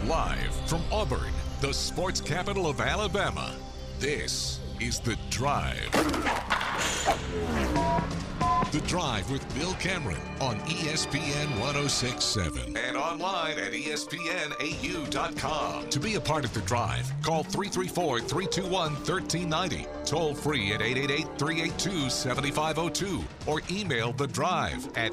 Live from Auburn, the sports capital of Alabama, this is The Drive. The Drive with Bill Cameron on ESPN 106.7 and online at ESPNAU.com. To be a part of The Drive, call 334-321-1390, toll free at 888-382-7502, or email The Drive at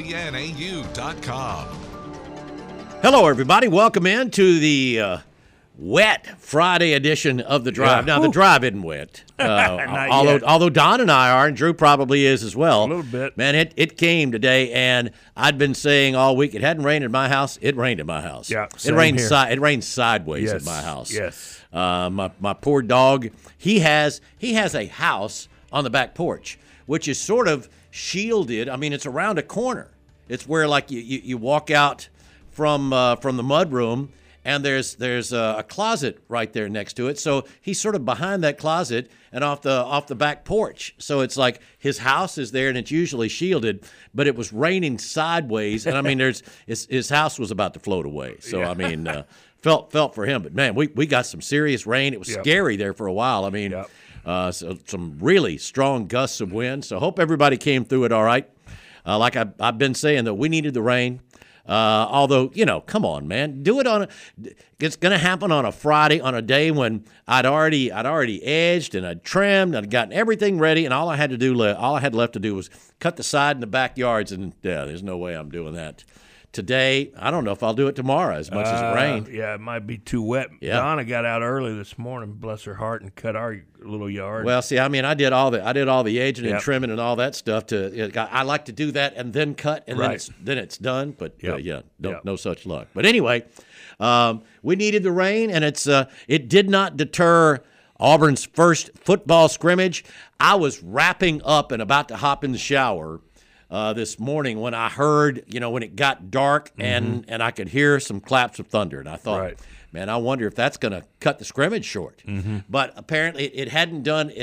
ESPNAU.com. Hello, everybody. Welcome in to the wet Friday edition of The Drive. Now, The Drive isn't wet, although Don and I are, and Drew probably is as well. A little bit. Man, it came today, and I'd been saying all week it hadn't rained in my house. It rained in my house. Yeah, it rained sideways at my house. Yes. My poor dog. He has a house on the back porch, which is sort of shielded. I mean, it's around a corner. It's where like you walk out from the mud room, and there's a closet right there next to it. So he's sort of behind that closet and off the back porch. So it's like his house is there, and it's usually shielded, but it was raining sideways, and I mean, his house was about to float away. So I mean, felt for him. But man, we got some serious rain. It was scary there for a while. I mean, so some really strong gusts of wind. So hope everybody came through it all right. Like I've been saying, that we needed the rain. Although, come on, man, do it it's going to happen on a Friday, on a day when I'd already edged and I'd trimmed and I'd gotten everything ready, and all I had left to do was cut the side and the backyards, and there's no way I'm doing that today. I don't know if I'll do it tomorrow as much as it rained. Yeah, it might be too wet. Yeah. Donna got out early this morning, bless her heart, and cut our little yard. Well, see, I mean, I did all the edging and trimming and all that stuff. I like to do that and then cut, and then it's done. But no such luck. But anyway, we needed the rain, and it did not deter Auburn's first football scrimmage. I was wrapping up and about to hop in the shower this morning when I heard, when it got dark and I could hear some claps of thunder. And I thought, man, I wonder if that's going to cut the scrimmage short. But apparently it hadn't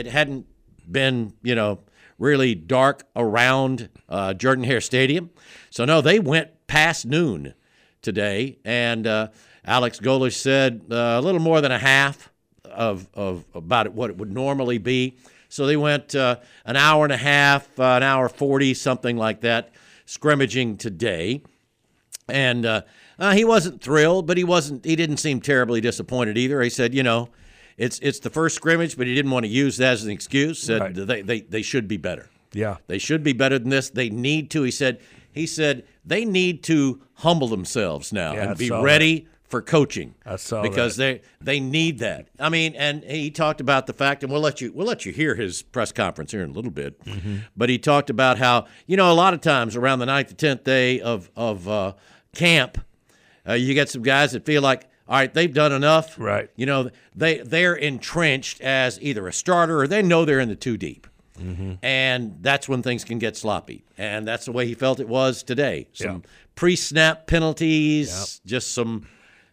been, really dark around Jordan-Hare Stadium. So, no, they went past noon today. And Alex Golesh said a little more than a half of about what it would normally be. So they went an hour and a half, an hour 40, something like that, scrimmaging today. And he wasn't thrilled, but he didn't seem terribly disappointed either. He said, it's the first scrimmage, but he didn't want to use that as an excuse. Said they should be better. Yeah. They should be better than this. They need to. He said they need to humble themselves now and be ready for coaching. I saw because that. they need that. I mean, and he talked about the fact, and we'll let you hear his press conference here in a little bit. But he talked about how a lot of times around the 9th to 10th day of camp, you get some guys that feel like, all right, they've done enough. Right. They're entrenched as either a starter or they know they're in the too deep. And that's when things can get sloppy. And that's the way he felt it was today. Some pre-snap penalties, just some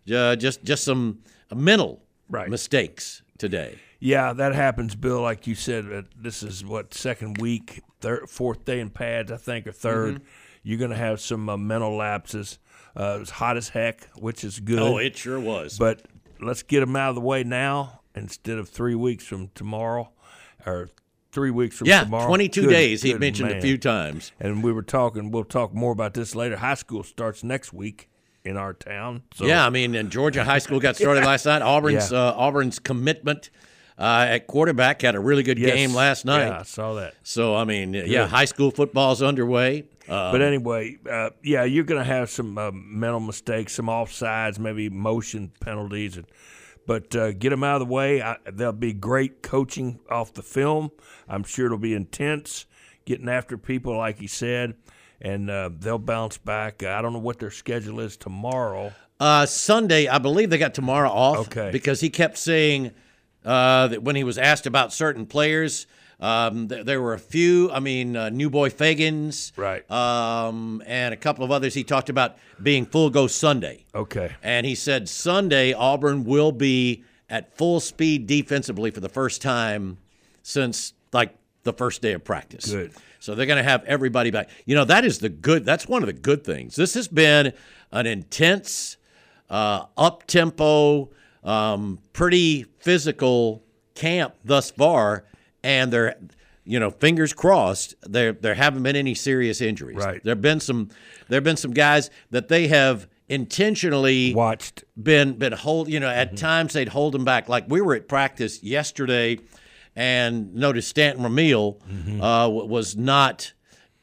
mental mistakes today. Yeah, that happens, Bill. Like you said, this is second week, fourth day in pads, I think, or third. You're going to have some mental lapses. It was hot as heck, which is good. Oh, it sure was. But let's get them out of the way now instead of 3 weeks from tomorrow, or 3 weeks from tomorrow. 22 days he mentioned a few times. And we'll talk more about this later. High school starts next week in our town. So. Yeah, I mean, and Georgia High School got started last night. Auburn's commitment at quarterback had a really good game last night. Yeah, I saw that. So, I mean, high school football's underway. But anyway, you're going to have some mental mistakes, some offsides, maybe motion penalties. But get them out of the way. There'll be great coaching off the film. I'm sure it'll be intense, getting after people, like he said. And they'll bounce back. I don't know what their schedule is tomorrow. Sunday, I believe they got tomorrow off. Okay. Because he kept saying that when he was asked about certain players, there were a few. I mean, New Boy Fagans. Right. And a couple of others he talked about being full go Sunday. Okay. And he said Sunday Auburn will be at full speed defensively for the first time since, the first day of practice. Good. So they're going to have everybody back. That's one of the good things. This has been an intense up-tempo, pretty physical camp thus far, and they're, fingers crossed, there haven't been any serious injuries. Right. There've been some guys that they have intentionally watched, been hold. At times they'd hold them back. Like we were at practice yesterday, and noticed Stanton Ramil was not,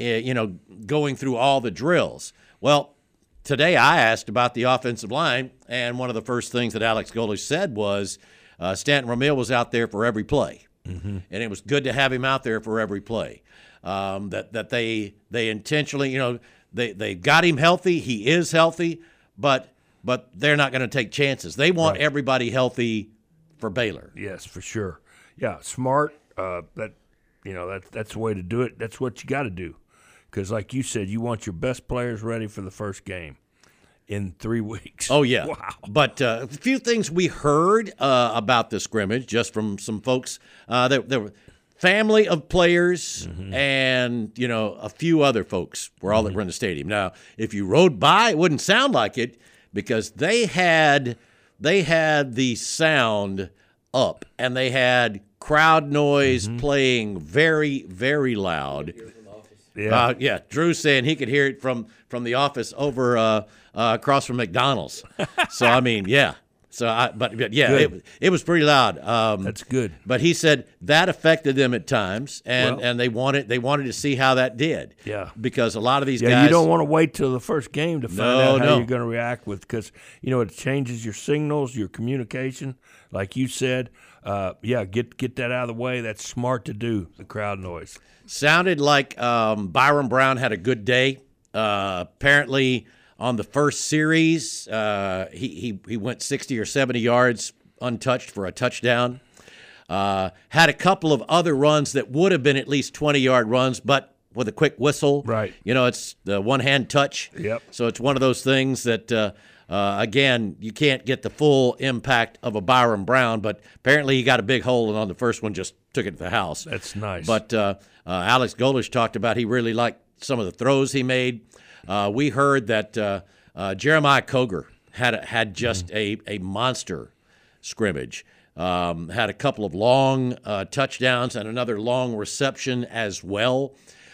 going through all the drills. Well, today I asked about the offensive line, and one of the first things that Alex Golesh said was Stanton Ramil was out there for every play, and it was good to have him out there for every play. That they intentionally, they got him healthy. He is healthy, but they're not going to take chances. They want everybody healthy for Baylor. Yes, for sure. Yeah, smart. That's the way to do it. That's what you got to do. Because, like you said, you want your best players ready for the first game in 3 weeks. Oh, yeah. Wow. But a few things we heard about the scrimmage just from some folks. There were family of players and, a few other folks were all that were in the stadium. Now, if you rode by, it wouldn't sound like it because they had the sound up and they had crowd noise playing very, very loud. Yeah. Drew saying he could hear it from the office over across from McDonald's. So I mean, yeah. So but yeah, it was pretty loud. That's good. But he said that affected them at times, and they wanted to see how that did. Yeah. Because a lot of these guys, you don't want to wait till the first game to find out how no. you're going to react because it changes your signals, your communication. Like you said, get that out of the way. That's smart to do. The crowd noise sounded like Byron Brown had a good day. Apparently, on the first series, he went 60 or 70 yards untouched for a touchdown. Had a couple of other runs that would have been at least 20-yard runs, but with a quick whistle. Right. It's the one-hand touch. Yep. So it's one of those things that, again, you can't get the full impact of a Byron Brown, but apparently he got a big hole, and on the first one just took it to the house. That's nice. But Alex Golesh talked about he really liked some of the throws he made. We heard that Jeremiah Coger had just a monster scrimmage. Had a couple of long touchdowns and another long reception as well.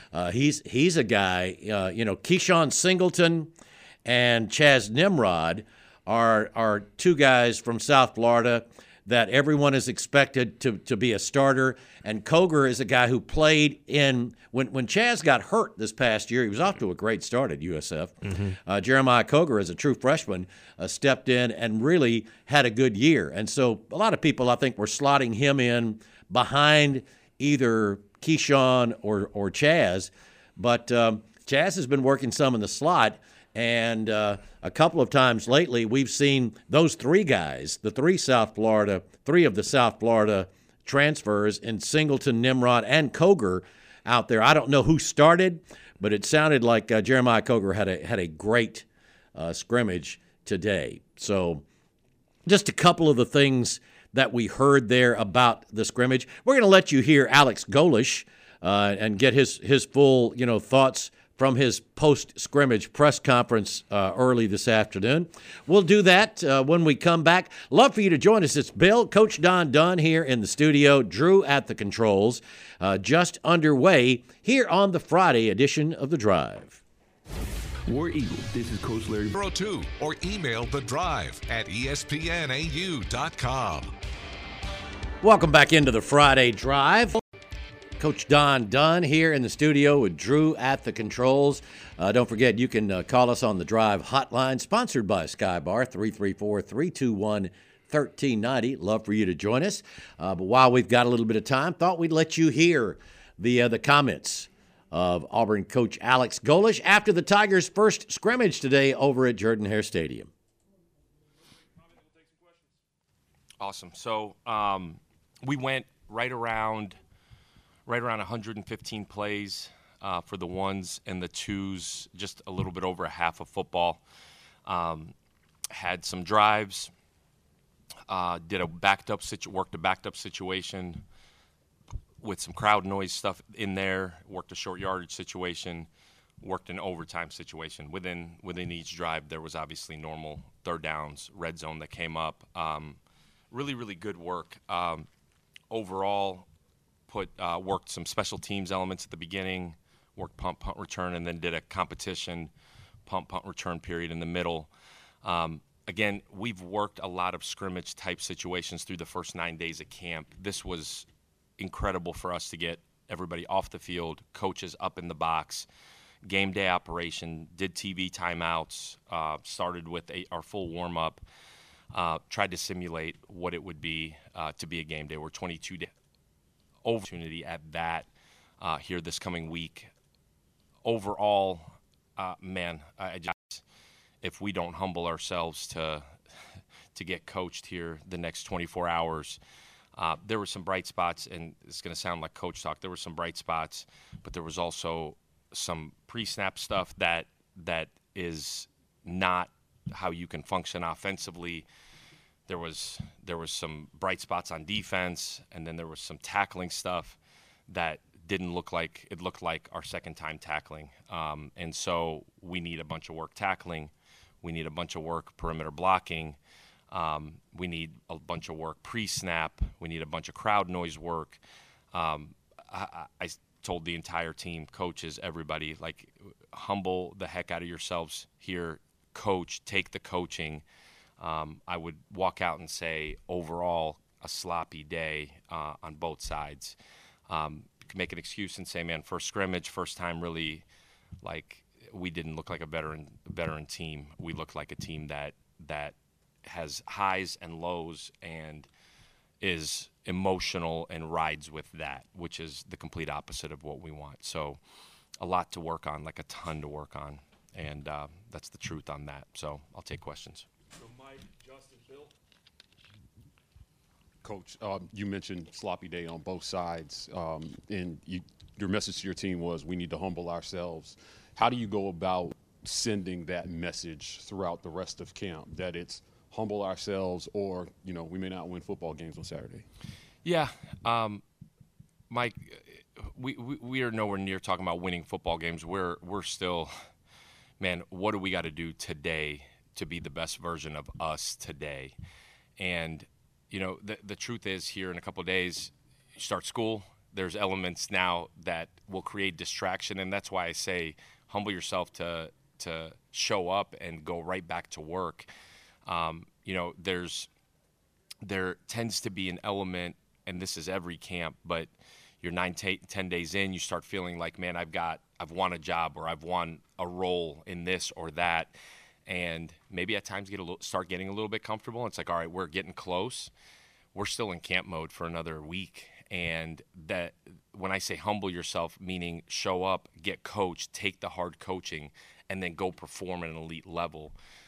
He's a guy. Keyshawn Singleton and Chaz Nimrod are two guys from South Florida that everyone is expected to be a starter. And Coger is a guy who played in when Chaz got hurt this past year. He was off to a great start at USF. Jeremiah Coger, as a true freshman, stepped in and really had a good year. And so a lot of people, I think, were slotting him in behind either Keyshawn or Chaz. But Chaz has been working some in the slot. And a couple of times lately, we've seen those three guys, the three of the South Florida transfers in Singleton, Nimrod, and Coger out there. I don't know who started, but it sounded like Jeremiah Coger had a great scrimmage today. So just a couple of the things that we heard there about the scrimmage. We're going to let you hear Alex Golesh and get his full thoughts from his post-scrimmage press conference early this afternoon. We'll do that when we come back. Love for you to join us. It's Bill, Coach Don Dunn here in the studio, Drew at the controls, just underway here on the Friday edition of The Drive. War Eagle, this is Coach Larry. 02 or email The Drive at espnau.com. Welcome back into the Friday Drive. Coach Don Dunn here in the studio with Drew at the controls. Don't forget, you can call us on the Drive hotline, sponsored by Skybar, 334-321-1390. Love for you to join us. But while we've got a little bit of time, thought we'd let you hear the comments of Auburn coach Alex Golesh after the Tigers' first scrimmage today over at Jordan-Hare Stadium. Awesome. So we went right around 115 plays for the ones and the twos, just a little bit over a half of football. Had some drives, worked a backed up situation with some crowd noise stuff in there, worked a short yardage situation, worked an overtime situation. Within each drive, there was obviously normal third downs, red zone that came up. Really, really good work. Overall, worked some special teams elements at the beginning, worked punt return, and then did a competition punt return period in the middle. Again, we've worked a lot of scrimmage type situations through the first 9 days of camp. This was incredible for us to get everybody off the field, coaches up in the box, game day operation, did TV timeouts, started with our full warm-up, tried to simulate what it would be to be a game day. We're 22 days opportunity at that here this coming week. Overall, if we don't humble ourselves to get coached here the next 24 hours, there were some bright spots, and it's going to sound like coach talk. There were some bright spots, but there was also some pre-snap stuff that is not how you can function offensively. There was some bright spots on defense, and then there was some tackling stuff that didn't look like it looked like our second time tackling. And so we need a bunch of work tackling. We need a bunch of work perimeter blocking. We need a bunch of work pre-snap. We need a bunch of crowd noise work. I told the entire team, coaches, everybody, like, humble the heck out of yourselves here. Coach, take the coaching. I would walk out and say, overall, a sloppy day on both sides. Make an excuse and say, man, first scrimmage, first time really, like, we didn't look like a veteran team. We looked like a team that has highs and lows and is emotional and rides with that, which is the complete opposite of what we want. So a lot to work on, like a ton to work on, and that's the truth on that. So I'll take questions. So Mike, Justin, Bill. Coach, you mentioned sloppy day on both sides, and your message to your team was we need to humble ourselves. How do you go about sending that message throughout the rest of camp, that it's humble ourselves, or, we may not win football games on Saturday? Yeah, Mike, we are nowhere near talking about winning football games. We're still, man, what do we got to do today to be the best version of us today? And the truth is, here in a couple of days, you start school. There's elements now that will create distraction, and that's why I say humble yourself to show up and go right back to work. There tends to be an element, and this is every camp, but you're 10 days in, you start feeling like, man, I've won a job, or I've won a role in this or that. And maybe at times start getting a little bit comfortable. And it's like, all right, we're getting close. We're still in camp mode for another week. And that, when I say humble yourself, meaning show up, get coached, take the hard coaching, and then go perform at an elite level.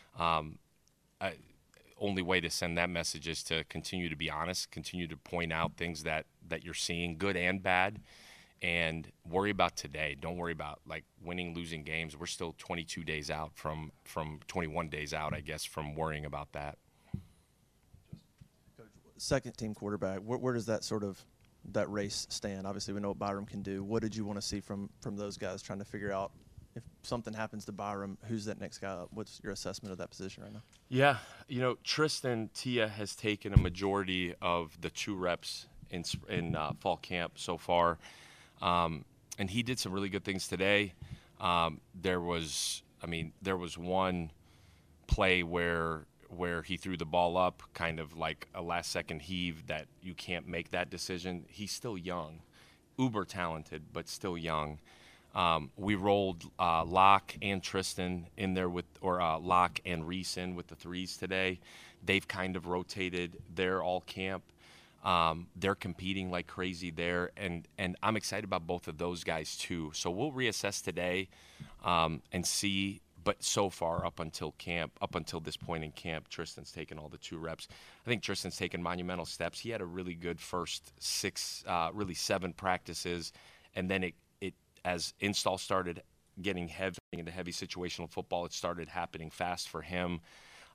Only way to send that message is to continue to be honest, continue to point out things that you're seeing, good and bad, and worry about today. Don't worry about, like, winning, losing games. We're still 22 days out from 21 days out, I guess, from worrying about that. Coach, second team quarterback, where does that race stand? Obviously, we know what Byram can do. What did you want to see from those guys, trying to figure out, if something happens to Byram, who's that next guy up? What's your assessment of that position right now? Yeah, Tristan Tia has taken a majority of the 2 reps in fall camp so far. And he did some really good things today. There was one play where he threw the ball up, kind of like a last-second heave, that you can't make that decision. He's still young, uber talented, but still young. We rolled Locke and Tristan in there Locke and Reese in with the 3s today. They've kind of rotated their all camp. They're competing like crazy there, and I'm excited about both of those guys too. So we'll reassess today and see. But so far, up until this point in camp, Tristan's taken all the 2 reps. I think Tristan's taken monumental steps. He had a really good first 7 practices, and then it as install started getting heavy into heavy situational football, it started happening fast for him.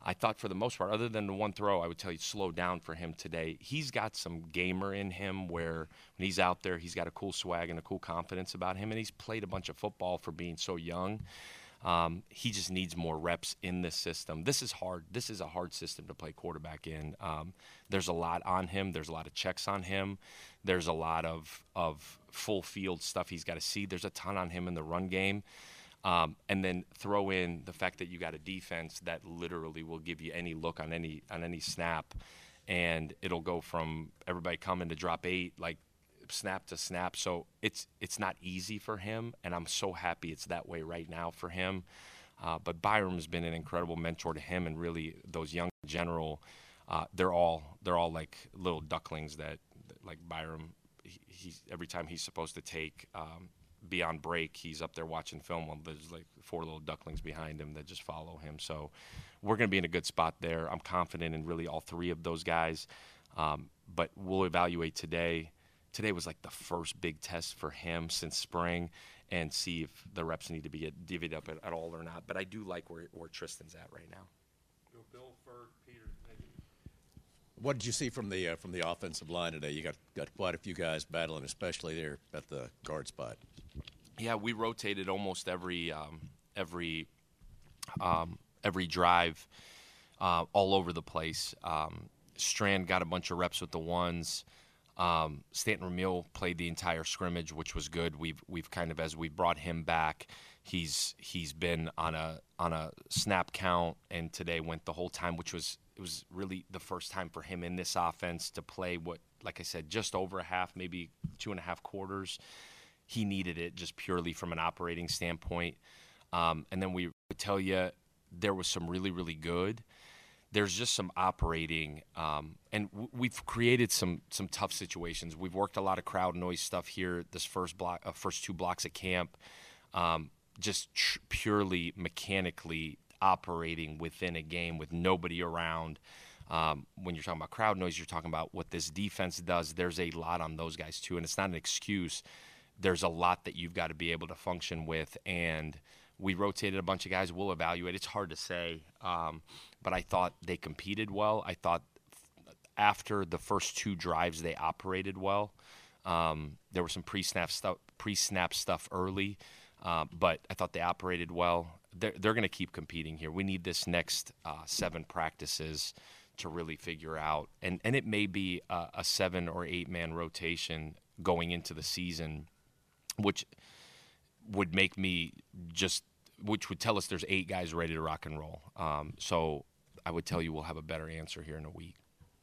I thought for the most part, other than the one throw, I would tell you slow down for him today. He's got some gamer in him where when he's out there, he's got a cool swag and a cool confidence about him, and he's played a bunch of football for being so young. He just needs more reps in this system. This is hard. This is a hard system to play quarterback in. There's a lot on him. There's a lot of checks on him. There's a lot of full field stuff he's got to see. There's a ton on him in the run game. And then throw in the fact that you got a defense that literally will give you any look on any snap, and it'll go from everybody coming to drop 8 like snap to snap. So it's not easy for him, and I'm so happy it's that way right now for him. But Byram's been an incredible mentor to him, and really those young in general, they're all like little ducklings that like Byram. He's every time he's supposed to take. Be on break, he's up there watching film while there's like 4 little ducklings behind him that just follow him. So we're going to be in a good spot there. I'm confident in really all 3 of those guys, but we'll evaluate today. Today was like the first big test for him since spring, and see if the reps need to be divvied up at all or not. But I do like where Tristan's at right now. Bill, Ferg, Peter, what did you see from the offensive line today? You got quite a few guys battling, especially there at the guard spot. Yeah, we rotated almost every drive, all over the place. Strand got a bunch of reps with the ones. Stanton Ramil played the entire scrimmage, which was good. We've kind of, as we brought him back, he's been on a snap count, and today went the whole time, which was really the first time for him in this offense to play what, like I said, just over a half, maybe 2.5 quarters. He needed it just purely from an operating standpoint. And then we would tell you there was some really, really good. There's just some operating, and we've created some tough situations. We've worked a lot of crowd noise stuff here this first 2 blocks at camp, just purely mechanically operating within a game with nobody around. When you're talking about crowd noise, you're talking about what this defense does. There's a lot on those guys too, and it's not an excuse. There's a lot that you've got to be able to function with, and we rotated a bunch of guys. We'll evaluate. It's hard to say, but I thought they competed well. I thought after the first 2 drives, they operated well. There was some pre-snap stuff early, but I thought they operated well. They're going to keep competing here. We need this next 7 practices to really figure out, and it may be a 7 or 8 man rotation going into the season, which would make me which would tell us there's 8 guys ready to rock and roll. So I would tell you we'll have a better answer here in a week.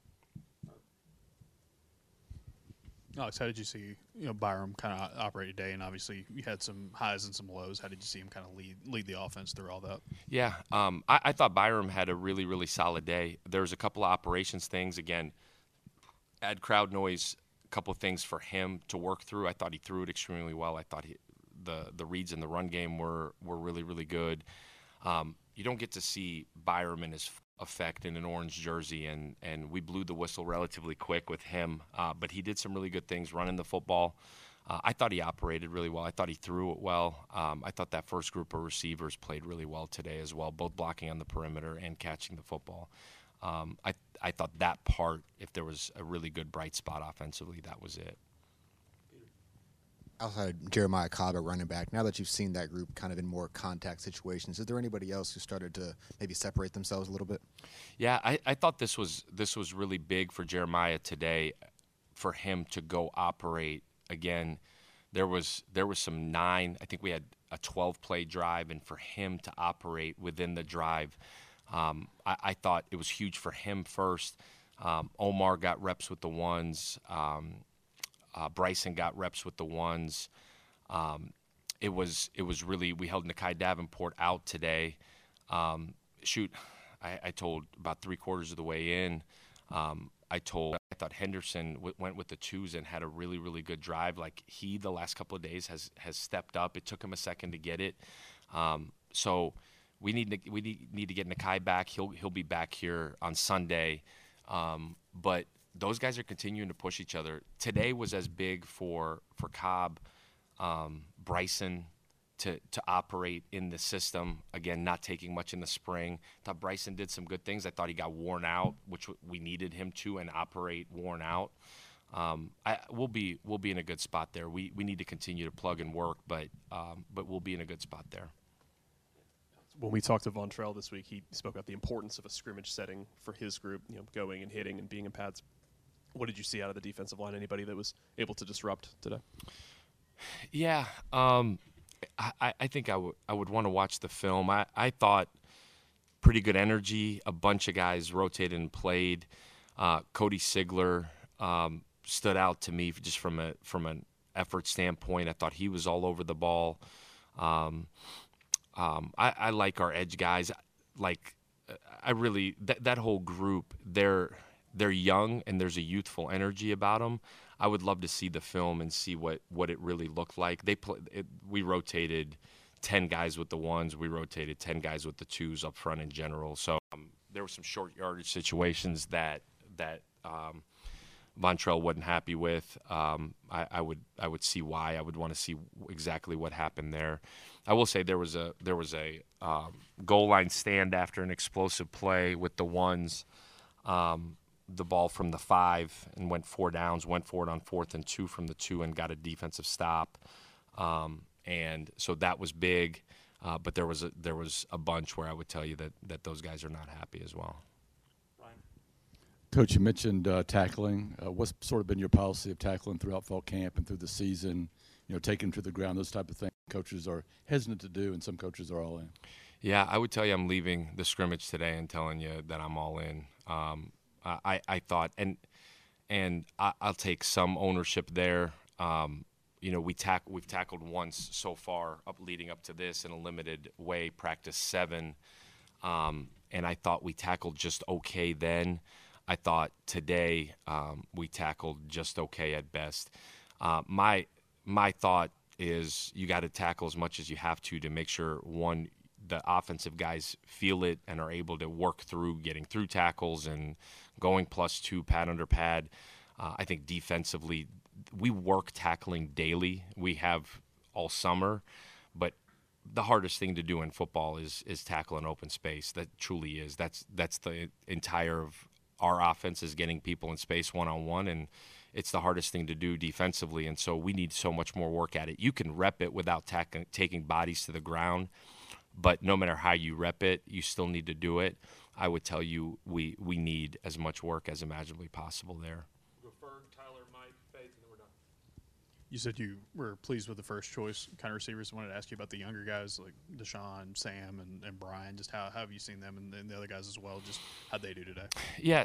Alex, how did you see Byram kind of operate today? And obviously you had some highs and some lows. How did you see him kind of lead the offense through all that? Yeah, I thought Byram had a really, really solid day. There's a couple of operations things. Again, add crowd noise, a couple of things for him to work through. I thought he threw it extremely well. I thought the reads in the run game were really, really good. You don't get to see Byram in his effect in an orange jersey, and we blew the whistle relatively quick with him. But he did some really good things running the football. I thought he operated really well. I thought he threw it well. I thought that first group of receivers played really well today as well, both blocking on the perimeter and catching the football. I thought that part, if there was a really good bright spot offensively, that was it. Outside of Jeremiah Cobb at running back, now that you've seen that group kind of in more contact situations, is there anybody else who started to maybe separate themselves a little bit? Yeah, I thought this was really big for Jeremiah today, for him to go operate again. There was some 9. I think we had a 12-play drive, and for him to operate within the drive, I thought it was huge for him first. Omar got reps with the ones. Bryson got reps with the ones. It was really, we held Nakai Davenport out today. I told about 3/4 of the way in. I thought Henderson went with the 2s and had a really, really good drive. Like the last couple of days has stepped up. It took him a second to get it. So we need to get Nakai back. He'll be back here on Sunday. But those guys are continuing to push each other. Today was as big for Cobb, Bryson, to operate in the system. Again, not taking much in the spring. Thought Bryson did some good things. I thought he got worn out, which we needed him to, and operate worn out. We'll be in a good spot there. We need to continue to plug and work, but we'll be in a good spot there. When we talked to Vontrell this week, he spoke about the importance of a scrimmage setting for his group, going and hitting and being in pads. What did you see out of the defensive line? Anybody that was able to disrupt today? Yeah, I think I would want to watch the film. I thought pretty good energy. A bunch of guys rotated and played. Cody Sigler stood out to me just from an effort standpoint. I thought he was all over the ball. I like our edge guys. I really that whole group. They're young and there's a youthful energy about them. I would love to see the film and see what it really looked like. We rotated 10 guys with the ones. We rotated 10 guys with the twos up front in general. So there were some short yardage situations that Vontrell wasn't happy with. I would see why. I would want to see exactly what happened there. I will say there was a goal line stand after an explosive play with the ones. The ball from the 5 and went 4 downs, went for it on 4th and 2 from the 2 and got a defensive stop. And so that was big. But there was a bunch where I would tell you that those guys are not happy as well. Coach, you mentioned tackling. What's sort of been your policy of tackling throughout fall camp and through the season, taking to the ground, those type of things coaches are hesitant to do and some coaches are all in? Yeah, I would tell you I'm leaving the scrimmage today and telling you that I'm all in. I thought, and I'll take some ownership there. We've tackled once so far leading up to this in a limited way, practice 7, and I thought we tackled just okay then. I thought today we tackled just okay at best. My thought is you got to tackle as much as you have to make sure, one, the offensive guys feel it and are able to work through getting through tackles and going +2 pad under pad. I think defensively we work tackling daily. We have all summer, but the hardest thing to do in football is tackle an open space. That truly is. That's the entire of our offense, is getting people in space one-on-one, and it's the hardest thing to do defensively, and so we need so much more work at it. You can rep it without taking bodies to the ground, but no matter how you rep it, you still need to do it. I would tell you we need as much work as imaginably possible there. We'll go Ferg, Tyler, Mike, Faith, and then we're done. You said you were pleased with the first choice kind of receivers. I wanted to ask you about the younger guys like Deshaun, Sam, and Brian. Just how have you seen them and the other guys as well? Just how'd they do today? Yeah,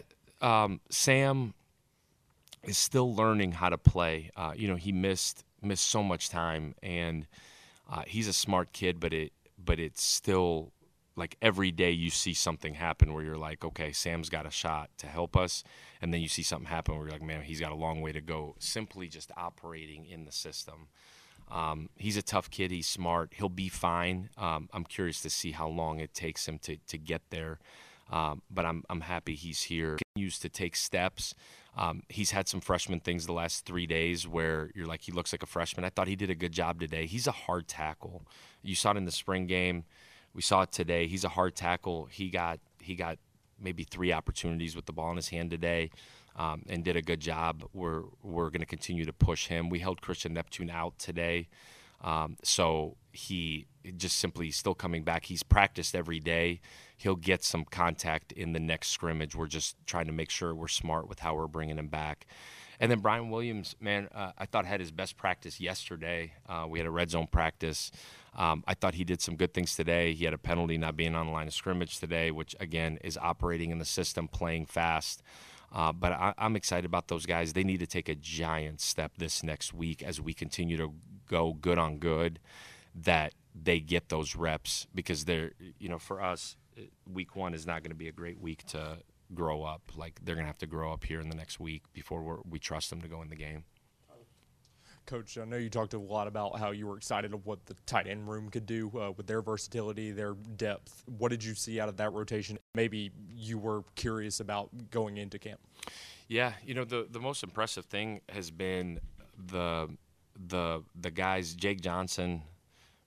Sam is still learning how to play. He missed so much time, and he's a smart kid, but it's still like every day you see something happen where you're like, okay, Sam's got a shot to help us, and then you see something happen where you're like, man, he's got a long way to go. Simply just operating in the system. He's a tough kid. He's smart. He'll be fine. I'm curious to see how long it takes him to get there. But I'm happy he's here. Continues to take steps. He's had some freshman things the last 3 days where you're like, he looks like a freshman. I thought he did a good job today. He's a hard tackle. You saw it in the spring game. We saw it today. He's a hard tackle. He got maybe 3 opportunities with the ball in his hand today, and did a good job. We're going to continue to push him. We held Christian Neptune out today, so he just simply still coming back. He's practiced every day. He'll get some contact in the next scrimmage. We're just trying to make sure we're smart with how we're bringing him back. And then Brian Williams, man, I thought had his best practice yesterday. We had a red zone practice. I thought he did some good things today. He had a penalty not being on the line of scrimmage today, which, again, is operating in the system, playing fast. But I'm excited about those guys. They need to take a giant step this next week as we continue to go good on good, that they get those reps, because they're, for us, week 1 is not going to be a great week to grow up. Like, they're going to have to grow up here in the next week before we trust them to go in the game. Coach, I know you talked a lot about how you were excited of what the tight end room could do with their versatility, their depth. What did you see out of that rotation? Maybe you were curious about going into camp. Yeah, the most impressive thing has been the guys, Jake Johnson,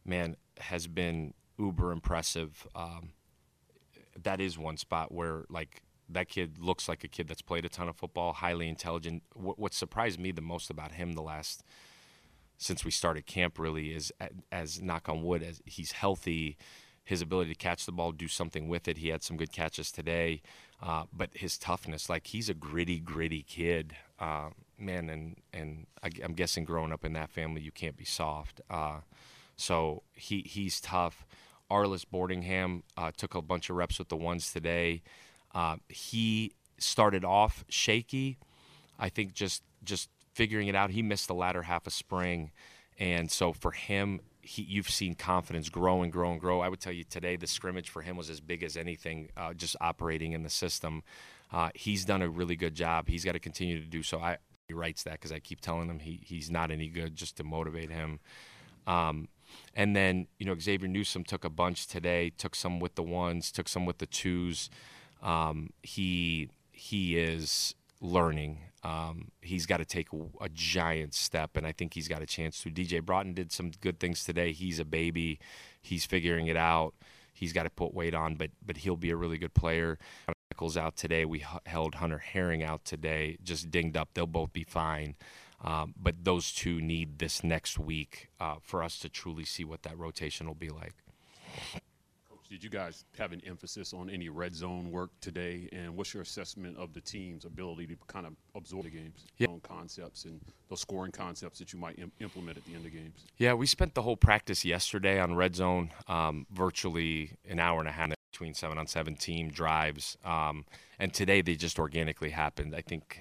man, has been uber impressive. That is one spot where, like, that kid looks like a kid that's played a ton of football, highly intelligent. What surprised me the most about him since we started camp really is, as knock on wood, as he's healthy, his ability to catch the ball, do something with it. He had some good catches today, but his toughness, like, he's a gritty kid, man. And I'm guessing growing up in that family, you can't be soft. So he's tough. Arliss Boardingham took a bunch of reps with the ones today. He started off shaky. I think just figuring it out. He missed the latter half of spring, and so for him, you've seen confidence grow and grow and grow. I would tell you today the scrimmage for him was as big as anything, just operating in the system. He's done a really good job. He's got to continue to do so. He writes that because I keep telling him he's not any good, just to motivate him. And then, Xavier Newsome took a bunch today, took some with the ones, took some with the twos. He is learning. He's got to take a giant step, and I think he's got a chance to. DJ Broughton did some good things today. He's a baby. He's figuring it out. He's got to put weight on, but he'll be a really good player. Nichols out today. We held Hunter Herring out today, just dinged up. They'll both be fine. But those two need this next week for us to truly see what that rotation will be like. Coach, did you guys have an emphasis on any red zone work today? And what's your assessment of the team's ability to kind of absorb the games, own concepts and those scoring concepts that you might implement at the end of games? Yeah, we spent the whole practice yesterday on red zone, virtually an hour and a half between 7-on-7 team drives. And today they just organically happened. I think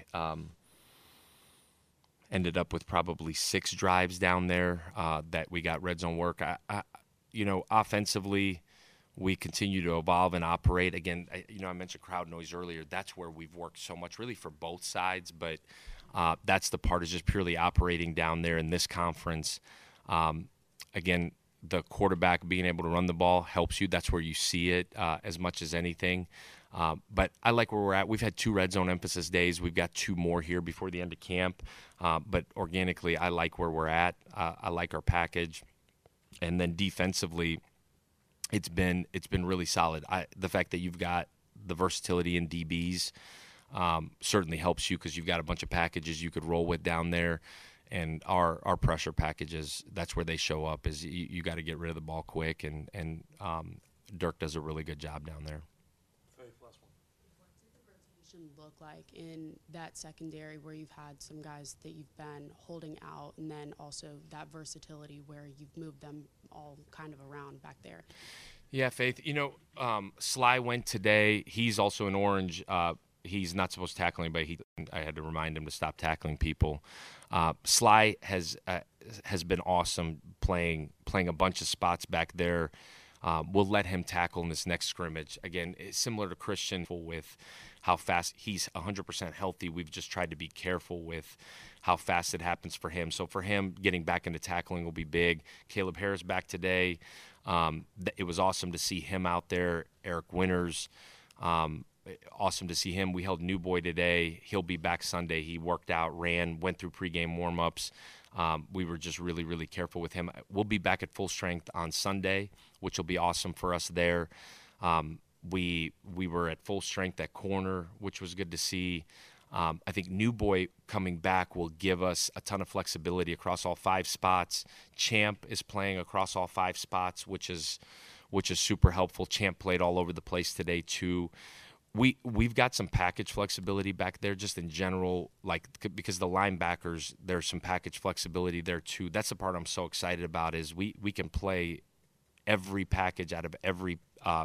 ended up with probably 6 drives down there that we got red zone work. Offensively, we continue to evolve and operate. Again, I mentioned crowd noise earlier. That's where we've worked so much, really for both sides. But that's the part, is just purely operating down there in this conference. Again, the quarterback being able to run the ball helps you. That's where you see it as much as anything. But I like where we're at. We've had 2 red zone emphasis days. We've got 2 more here before the end of camp. But organically, I like where we're at. I like our package. And then defensively, it's been really solid. The fact that you've got the versatility in DBs certainly helps you, because you've got a bunch of packages you could roll with down there. And our pressure packages, that's where they show up, is you got to get rid of the ball quick. And Dirk does a really good job down there. Look like in that secondary, where you've had some guys that you've been holding out, and then also that versatility where you've moved them all kind of around back there? Yeah, Faith. Sly went today. He's also an orange. He's not supposed to tackle anybody. I had to remind him to stop tackling people. Sly has been awesome playing a bunch of spots back there. We'll let him tackle in this next scrimmage. Again, it's similar to Christian with how fast he's 100% healthy. We've just tried to be careful with how fast it happens for him. So for him, getting back into tackling will be big. Caleb Harris back today. It was awesome to see him out there. Eric Winters, awesome to see him. We held New Boy today. He'll be back Sunday. He worked out, ran, went through pregame warm-ups. We were just really, really careful with him. We'll be back at full strength on Sunday, which will be awesome for us there. We were at full strength at corner, which was good to see. I think New Boy coming back will give us a ton of flexibility across all 5 spots. Champ is playing across all 5 spots, which is super helpful. Champ played all over the place today too. We've got some package flexibility back there just in general, like, because the linebackers, there's some package flexibility there too. That's the part I'm so excited about, is we can play every package out of every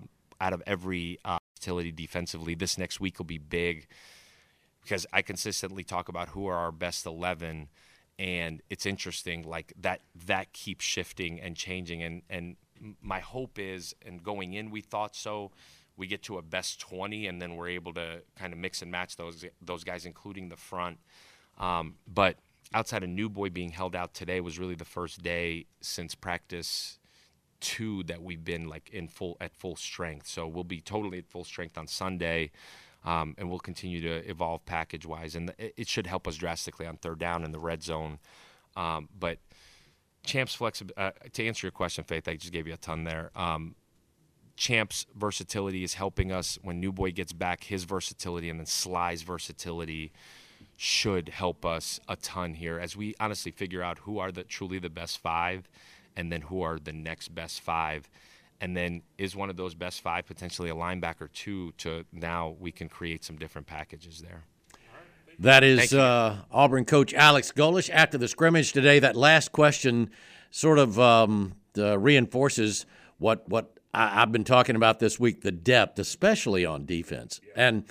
utility defensively. This next week will be big, because I consistently talk about who are our best 11, and it's interesting, like that keeps shifting and changing. And my hope is, and going in we thought so, we get to a best 20, and then we're able to kind of mix and match those guys, including the front. But outside of New Boy being held out today, was really the first day since practice 2 that we've been at full strength. So we'll be totally at full strength on Sunday, and we'll continue to evolve package-wise. And it should help us drastically on third down in the red zone. But Champ's to answer your question, Faith, I just gave you a ton there. Champ's versatility is helping us when New Boy gets back. His versatility and then Sly's versatility should help us a ton here as we honestly figure out who are truly the best five, and then who are the next best five, and then is one of those best five potentially a linebacker too. To now we can create some different packages there. That is Auburn coach Alex Golesh after the scrimmage today. That last question sort of reinforces what I've been talking about this week: the depth, especially on defense. And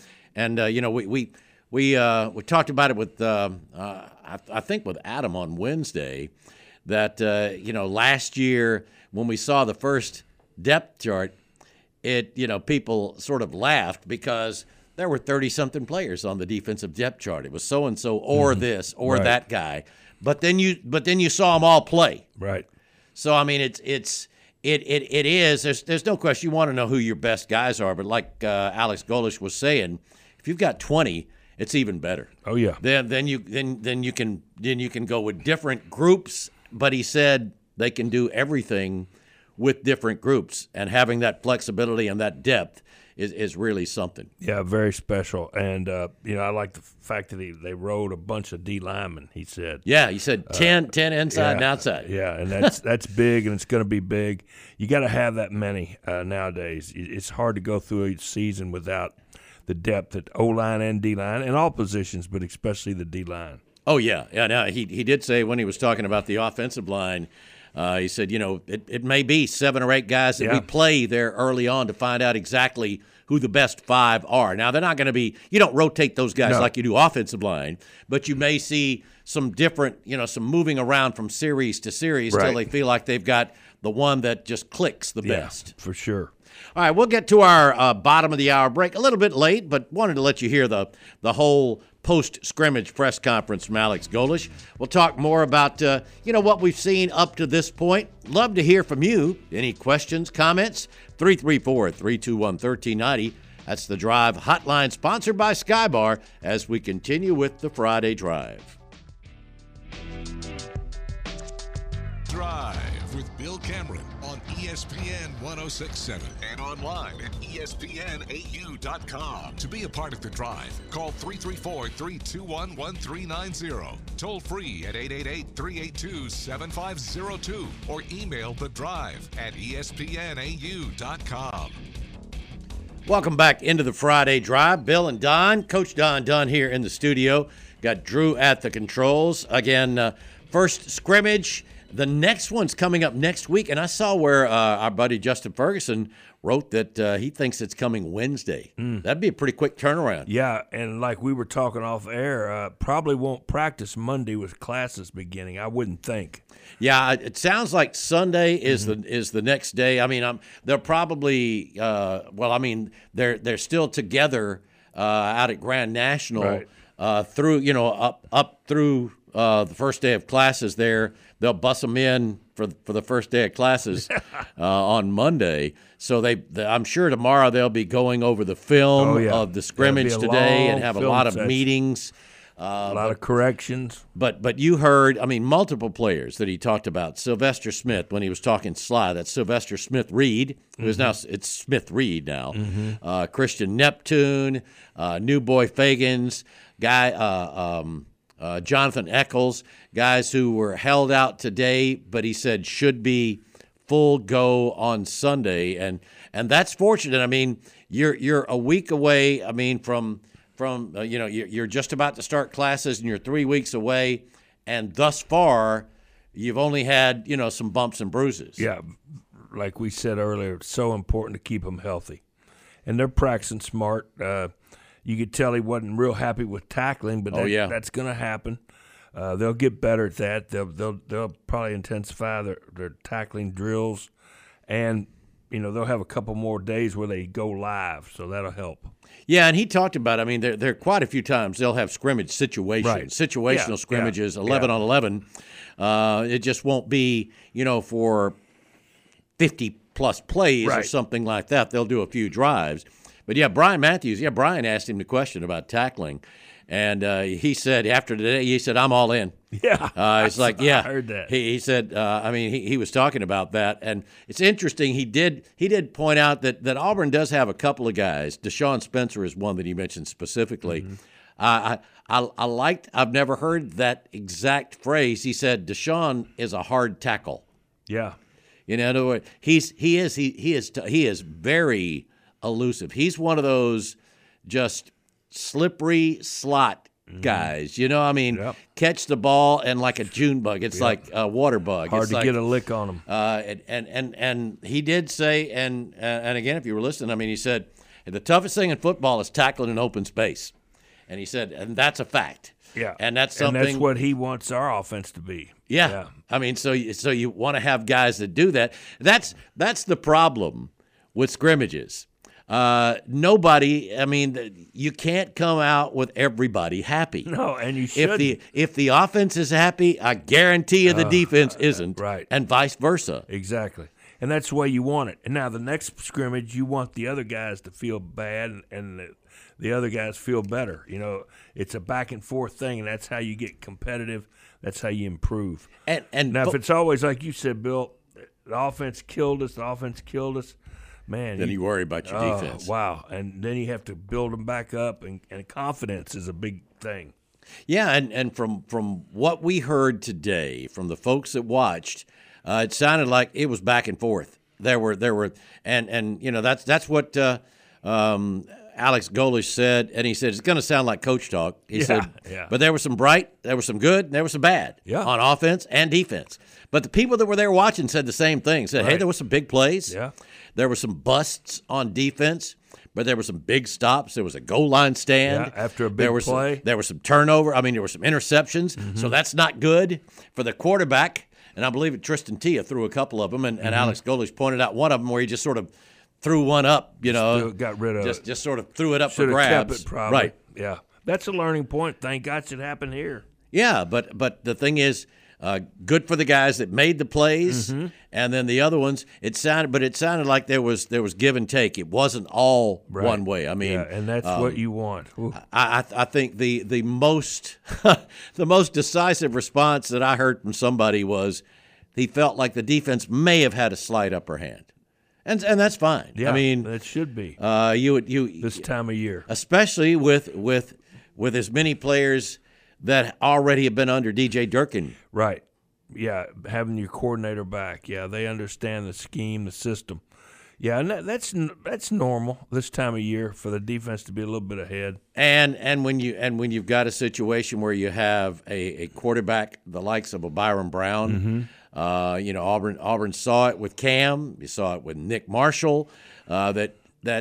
we talked about it with I think with Adam on Wednesday that last year when we saw the first depth chart, people sort of laughed because there were 30-something players on the defensive depth chart. It was so-and-so or this or that guy. But then you saw them all play. Right. So, I mean, it is. There's no question you want to know who your best guys are. But like Alex Golesh was saying, if you've got 20, it's even better. Oh, yeah. Then you can go with different groups. But he said they can do everything with different groups. And having that flexibility and that depth is really something. Yeah, very special. And, I like the fact that they rode a bunch of D linemen, he said. Yeah, he said 10 inside and outside. Yeah, and that's big, and it's going to be big. You got to have that many nowadays. It's hard to go through each season without the depth at O-line and D-line, in all positions, but especially the D-line. Oh, yeah. Now, he did say when he was talking about the offensive line, he said, it may be 7 or 8 guys that we play there early on to find out exactly who the best 5 are. Now, they're not going to be – you don't rotate those guys like you do offensive line, but you may see some different – some moving around from series to series till they feel like they've got the one that just clicks the best. For sure. All right, we'll get to our bottom of the hour break a little bit late, but wanted to let you hear the whole post-scrimmage press conference from Alex Golesh. We'll talk more about, what we've seen up to this point. Love to hear from you. Any questions, comments? 334-321-1390. That's the Drive Hotline, sponsored by Skybar, as we continue with the Friday Drive. Drive with Bill Cameron on ESPN 106.7 and online at ESPNAU.com. To be a part of the Drive, call 334-321-1390. Toll free at 888-382-7502 or email the Drive at ESPNAU.com. Welcome back into the Friday Drive. Bill and Don, Coach Don Dunn here in the studio. Got Drew at the controls. Again, first scrimmage. The next one's coming up next week, and I saw where our buddy Justin Ferguson wrote that he thinks it's coming Wednesday. That'd be a pretty quick turnaround. Yeah, and like we were talking off air, probably won't practice Monday with classes beginning, I wouldn't think. Yeah, it sounds like Sunday is the next day. I mean, they're probably they're still together out at Grand National through up through the first day of classes there. They'll bus them in for the first day of classes on Monday. So I'm sure tomorrow they'll be going over the film of the scrimmage today and have a lot of meetings. A lot of corrections. But you heard, multiple players that he talked about. Sylvester Smith, when he was talking Sly, that's Sylvester Smith Reed, who is now, it's Smith Reed now. Christian Neptune, New Boy Fagans, Jonathan Eccles, guys who were held out today, but he said should be full go on Sunday, and that's fortunate. You're a week away. From you're just about to start classes, and you're 3 weeks away, and thus far, you've only had some bumps and bruises. Yeah, like we said earlier, it's so important to keep them healthy, and they're practicing smart. You could tell he wasn't real happy with tackling, but that's going to happen. They'll get better at that. They'll probably intensify their tackling drills, and they'll have a couple more days where they go live, so that'll help. Yeah, and he talked about. There are quite a few times they'll have scrimmage situations, situational scrimmages, 11 on 11. It just won't be for 50 plus plays or something like that. They'll do a few drives. But Brian Matthews, Brian asked him the question about tackling, And he said after today, he said, "I'm all in." Yeah, it's like, yeah, I heard that. He said, I mean, he was talking about that, and it's interesting. He did point out that Auburn does have a couple of guys. Deshaun Spencer is one that he mentioned specifically. I liked. I've never heard that exact phrase. He said Deshaun is a hard tackle. Yeah, in other words, he is very elusive. He's one of those just slippery slot guys. You know, I mean, catch the ball and like a June bug. It's like a water bug. Hard it's to like, get a lick on him. And he did say, and again, if you were listening, I mean, he said the toughest thing in football is tackling in open space. And he said, and that's a fact. Yeah, and that's something. And that's what he wants our offense to be. Yeah. I mean, so you want to have guys that do that. That's the problem with scrimmages. Nobody. I mean, you can't come out with everybody happy. No, and you shouldn't. If the offense is happy, I guarantee you the defense isn't. Right, and vice versa. Exactly. And that's the way you want it. And now the next scrimmage, you want the other guys to feel bad and the other guys feel better. You know, it's a back and forth thing, and that's how you get competitive. That's how you improve. And now, if it's always like you said, Bill, the offense killed us, man. Then you worry about your defense. Wow. And then you have to build them back up, and confidence is a big thing. Yeah, and from what we heard today from the folks that watched, it sounded like it was back and forth. There were, and you know that's what Alex Golesh said, and he said it's going to sound like coach talk. He said, but there was some bright, there was some good, and there was some bad on offense and defense. But the people that were there watching said the same thing. Said, hey, there was some big plays. Yeah, there were some busts on defense. But there were some big stops. There was a goal line stand. Yeah, after a big play. There was some turnover. I mean, there were some interceptions. Mm-hmm. So that's not good for the quarterback. And I believe Tristan Tia threw a couple of them. And Alex Golesh pointed out one of them where he just sort of threw one up, you know. Got rid of it. Just sort of threw it up Should've for grabs. Kept it probably. Right. Yeah. That's a learning point. Thank God it happened here. Yeah, but the thing is, good for the guys that made the plays, and then the other ones. It sounded like there was give and take. It wasn't all one way. I mean, and that's what you want. I think the most the most decisive response that I heard from somebody was he felt like the defense may have had a slight upper hand, and that's fine. Yeah, I mean, that should be. You this time of year, especially with as many players that already have been under DJ Durkin. Right. Yeah, having your coordinator back. Yeah, they understand the scheme, the system. Yeah, and that's normal this time of year for the defense to be a little bit ahead. And when you've got a situation where you have a quarterback the likes of a Byron Brown, you know, Auburn saw it with Cam, you saw it with Nick Marshall, that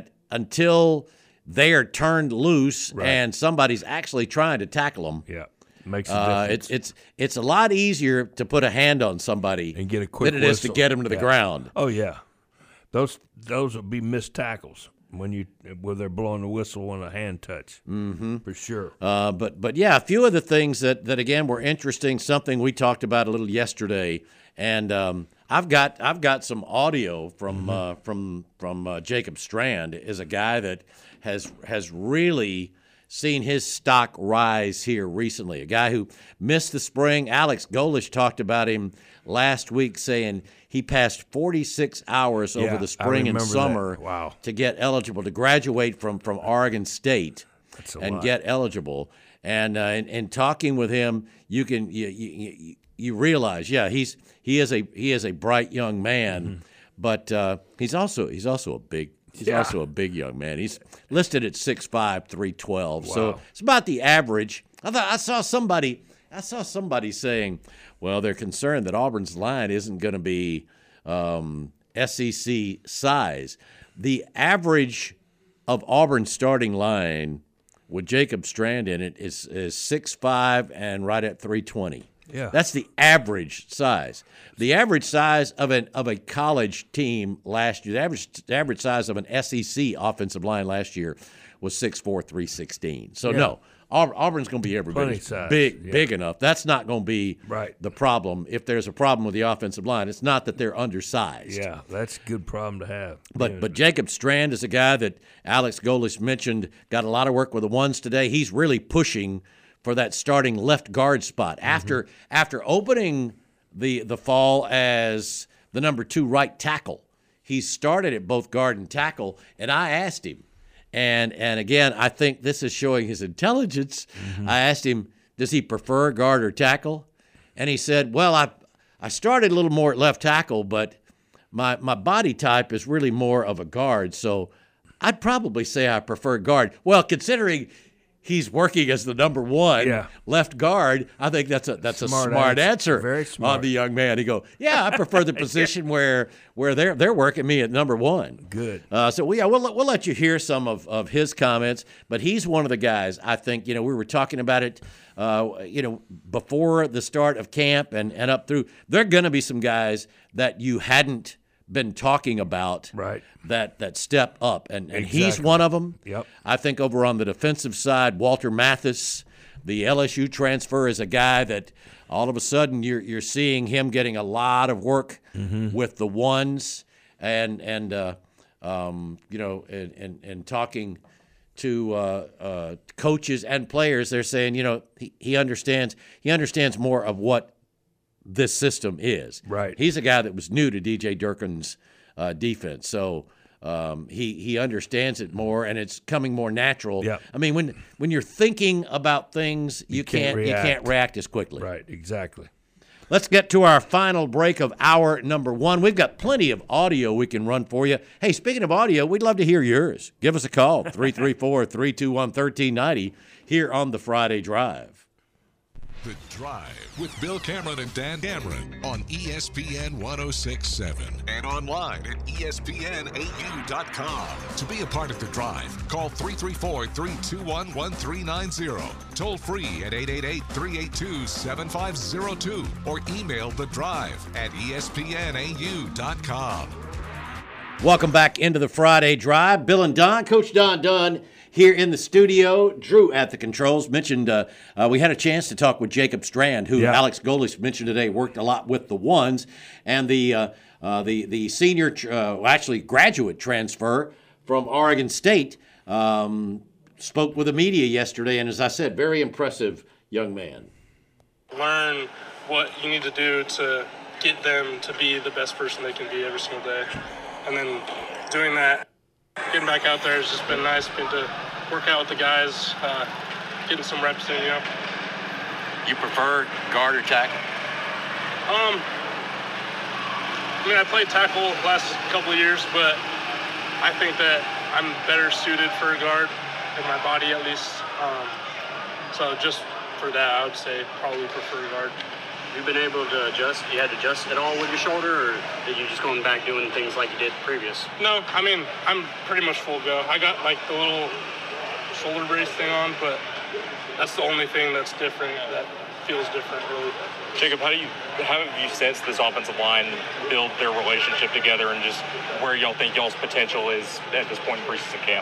until they are turned loose and somebody's actually trying to tackle them. Yeah, makes a difference. It's a lot easier to put a hand on somebody and get a quick than it is to whistle. get them to the ground. Oh yeah, those will be missed tackles where they're blowing the whistle on a hand touch. For sure. But yeah, a few of the things that again were interesting. Something we talked about a little yesterday, and I've got some audio from Jacob Strand. Is a guy that has really seen his stock rise here recently. A guy who missed the spring. Alex Golesh talked about him last week, saying he passed 46 hours over the spring and summer to get eligible to graduate from Oregon State and get eligible. And in talking with him, you realize, he is a bright young man, but he's also a big. He's also a big young man. He's listed at 6'5", 312. Wow. So it's about the average. I saw somebody saying, well, they're concerned that Auburn's line isn't going to be SEC size. The average of Auburn's starting line with Jacob Strand in it is 6'5" and right at 320. Yeah, that's the average size. The average size of a college team last year, the average size of an SEC offensive line last year was 6'4", 316. So no, Auburn's going to be every bit big enough. That's not going to be the problem. If there's a problem with the offensive line, it's not that they're undersized. Yeah, that's a good problem to have. But Jacob Strand is a guy that Alex Golesh mentioned, got a lot of work with the ones today. He's really pushing for that starting left guard spot. After opening the fall as the number 2 right tackle, he started at both guard and tackle, and I asked him, and again, I think this is showing his intelligence. I asked him, does he prefer guard or tackle? And he said, well, I started a little more at left tackle, but my body type is really more of a guard, so I'd probably say I prefer guard. Well, considering he's working as the number 1 left guard, I think that's a smart answer. Very smart. On the young man. He go, yeah, I prefer the position where they're working me at number 1. Good. So we'll let you hear some of his comments, but he's one of the guys. I think we were talking about it, before the start of camp and up through. There are going to be some guys that you hadn't been talking about that step up, and he's one of them. Yep. I think over on the defensive side, Walter Mathis, the LSU transfer, is a guy that all of a sudden you're seeing him getting a lot of work with the ones, and talking to coaches and players. They're saying he understands more of what this system is. Right. He's a guy that was new to DJ Durkin's defense, so he understands it more, and it's coming more natural. Yeah. I mean, when you're thinking about things, you can't react as quickly. Right. Exactly. Let's get to our final break of hour number 1. We've got plenty of audio we can run for you. Hey, speaking of audio, we'd love to hear yours. Give us a call, 334-321-1390, here on the Friday Drive. The Drive with Bill Cameron and Dan Cameron on ESPN 106.7 and online at ESPNAU.com. To be a part of The Drive, call 334-321-1390. Toll free at 888-382-7502 or email The Drive at ESPNAU.com. Welcome back into the Friday Drive. Bill and Don, Coach Don Dunn here in the studio. Drew at the controls. Mentioned we had a chance to talk with Jacob Strand, who Alex Golesh mentioned today worked a lot with the ones, and the senior, actually graduate transfer from Oregon State, spoke with the media yesterday, and as I said, very impressive young man. Learn what you need to do to get them to be the best person they can be every single day. And then doing that, getting back out there has just been nice. Getting to work out with the guys, getting some reps in, You prefer guard or tackle? I played tackle the last couple of years, but I think that I'm better suited for a guard, in my body at least. So just for that, I would say probably prefer guard. You've been able to adjust? You had to adjust at all with your shoulder, or did you just going back doing things like you did previous? No, I'm pretty much full go. I got like the little shoulder brace thing on, but that's the only thing that's different, that feels different really. Jacob, how have you sensed this offensive line build their relationship together, and just where y'all think y'all's potential is at this point in preseason camp?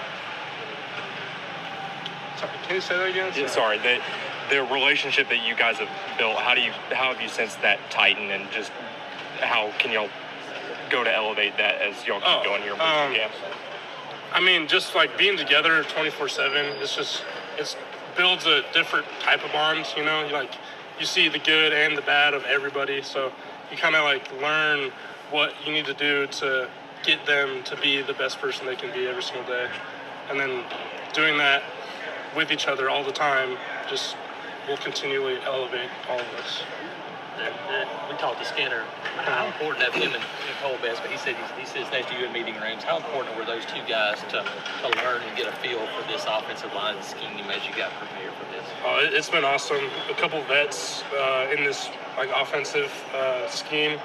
Sorry, can you say that again? Yeah, sorry. The relationship that you guys have built, how have you sensed that tighten, and just how can y'all go to elevate that as y'all keep going here in camp? Just like being together 24/7, it builds a different type of bond, like you see the good and the bad of everybody, so you kind of like learn what you need to do to get them to be the best person they can be every single day, and then doing that with each other all the time just will continually elevate all of us. We talked to Skinner, how important that him and Cole Best, but he says next to you in meeting rooms. How important were those two guys to learn and get a feel for this offensive line scheme as you got prepared for this? It's been awesome. A couple vets in this offensive scheme,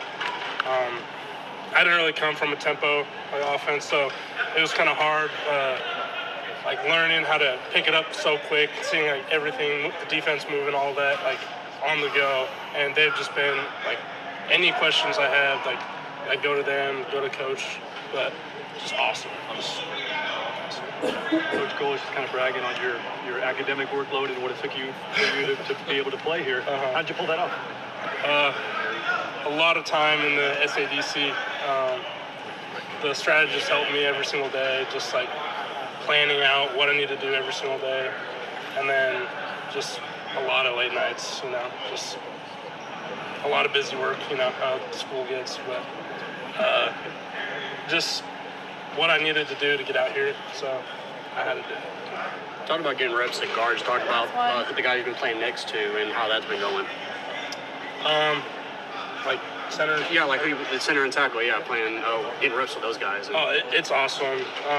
I didn't really come from a tempo offense, so it was kind of hard. Learning how to pick it up so quick, seeing everything, the defense moving, all that, on the go. And they've just been any questions I have, I go to them, go to coach, but just awesome. Coach Golesh is kind of bragging on your academic workload and what it took you to be able to play here. How did you pull that off? A lot of time in the SADC. The strategist helped me every single day, just like planning out what I need to do every single day. And then just a lot of late nights, just a lot of busy work, how school gets. But just what I needed to do to get out here, so I had to do it. Talk about getting reps at guards. Talk about the guy you've been playing next to and how that's been going. Like center? Yeah, like the center and tackle, getting reps with those guys. It's awesome.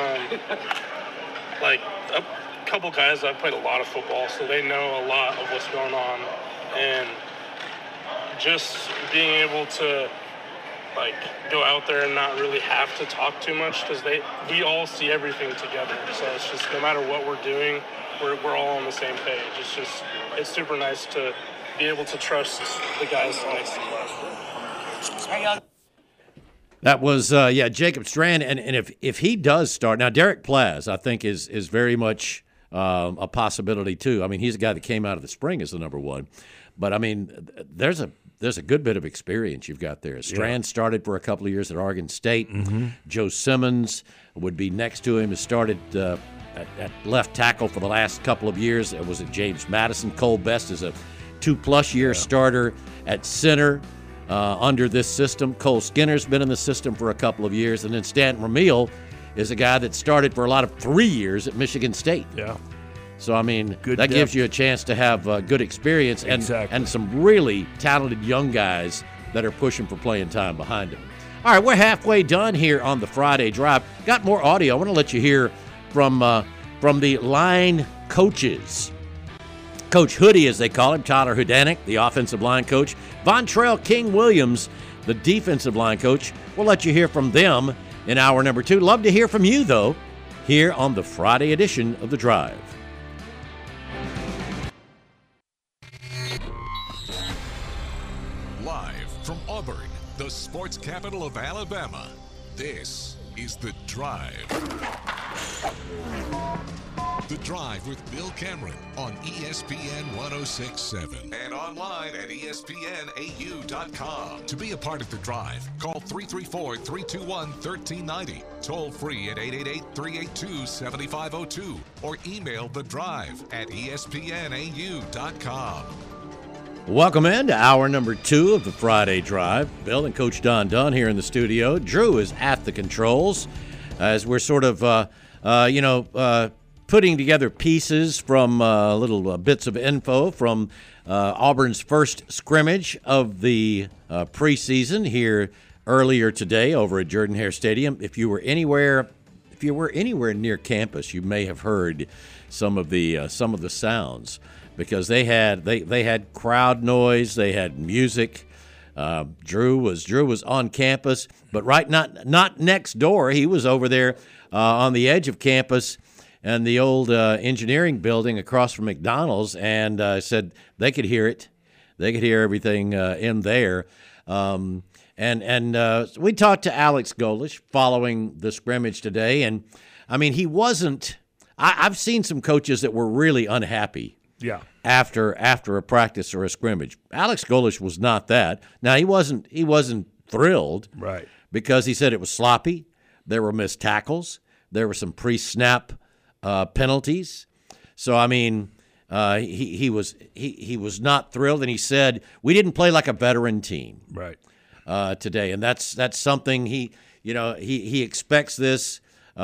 Like a couple guys I've played a lot of football, so they know a lot of what's going on. And just being able to go out there and not really have to talk too much because we all see everything together. So it's just no matter what we're doing, we're all on the same page. It's super nice to be able to trust the guys next to you. That was Jacob Strand, and if he does start now, Derek Plaz I think is very much a possibility too. I mean, he's a guy that came out of the spring as the number one, but I mean, there's a good bit of experience you've got there. Strand started for a couple of years at Oregon State. Mm-hmm. Joe Simmons would be next to him. Has started at left tackle for the last couple of years. It was at James Madison. Cole Best is a 2+ year starter at center under this system. Cole Skinner's been in the system for a couple of years. And then Stanton Ramil is a guy that started for a lot of 3 years at Michigan State. Yeah. So, I mean, Good that depth. gives you a chance to have good experience and some really talented young guys that are pushing for playing time behind them. All right, we're halfway done here on the Friday Drive. Got more audio. I want to let you hear from the line coaches. Coach Hoodie, as they call him, Tyler Hudanick, the offensive line coach. Vontrell King Williams, the defensive line coach. We'll let you hear from them in hour number 2. Love to hear from you, though, here on the Friday edition of The Drive. Live from Auburn, the sports capital of Alabama, this is The Drive. The Drive with Bill Cameron on ESPN 106.7 and online at ESPNAU.com. To be a part of The Drive, call 334-321-1390, toll free at 888-382-7502, or email The Drive at ESPNAU.com. Welcome into hour number 2 of the Friday Drive. Bill and Coach Don Dunn here in the studio. Drew is at the controls as we're sort of, putting together pieces from little bits of info from Auburn's first scrimmage of the preseason here earlier today over at Jordan-Hare Stadium. If you were anywhere near campus, you may have heard some of the sounds because they had crowd noise, they had music. Drew was on campus, but not next door. He was over there on the edge of campus and the old engineering building across from McDonald's, and said they could hear it. They could hear everything in there. We talked to Alex Golesh following the scrimmage today, and I mean, he wasn't. I've seen some coaches that were really unhappy. Yeah. After a practice or a scrimmage, Alex Golesh was not that. Now he wasn't thrilled, right? Because he said it was sloppy. There were missed tackles. There were some pre-snap penalties. So I mean, he was not thrilled, and he said we didn't play like a veteran team, right? Today, and that's something he expects this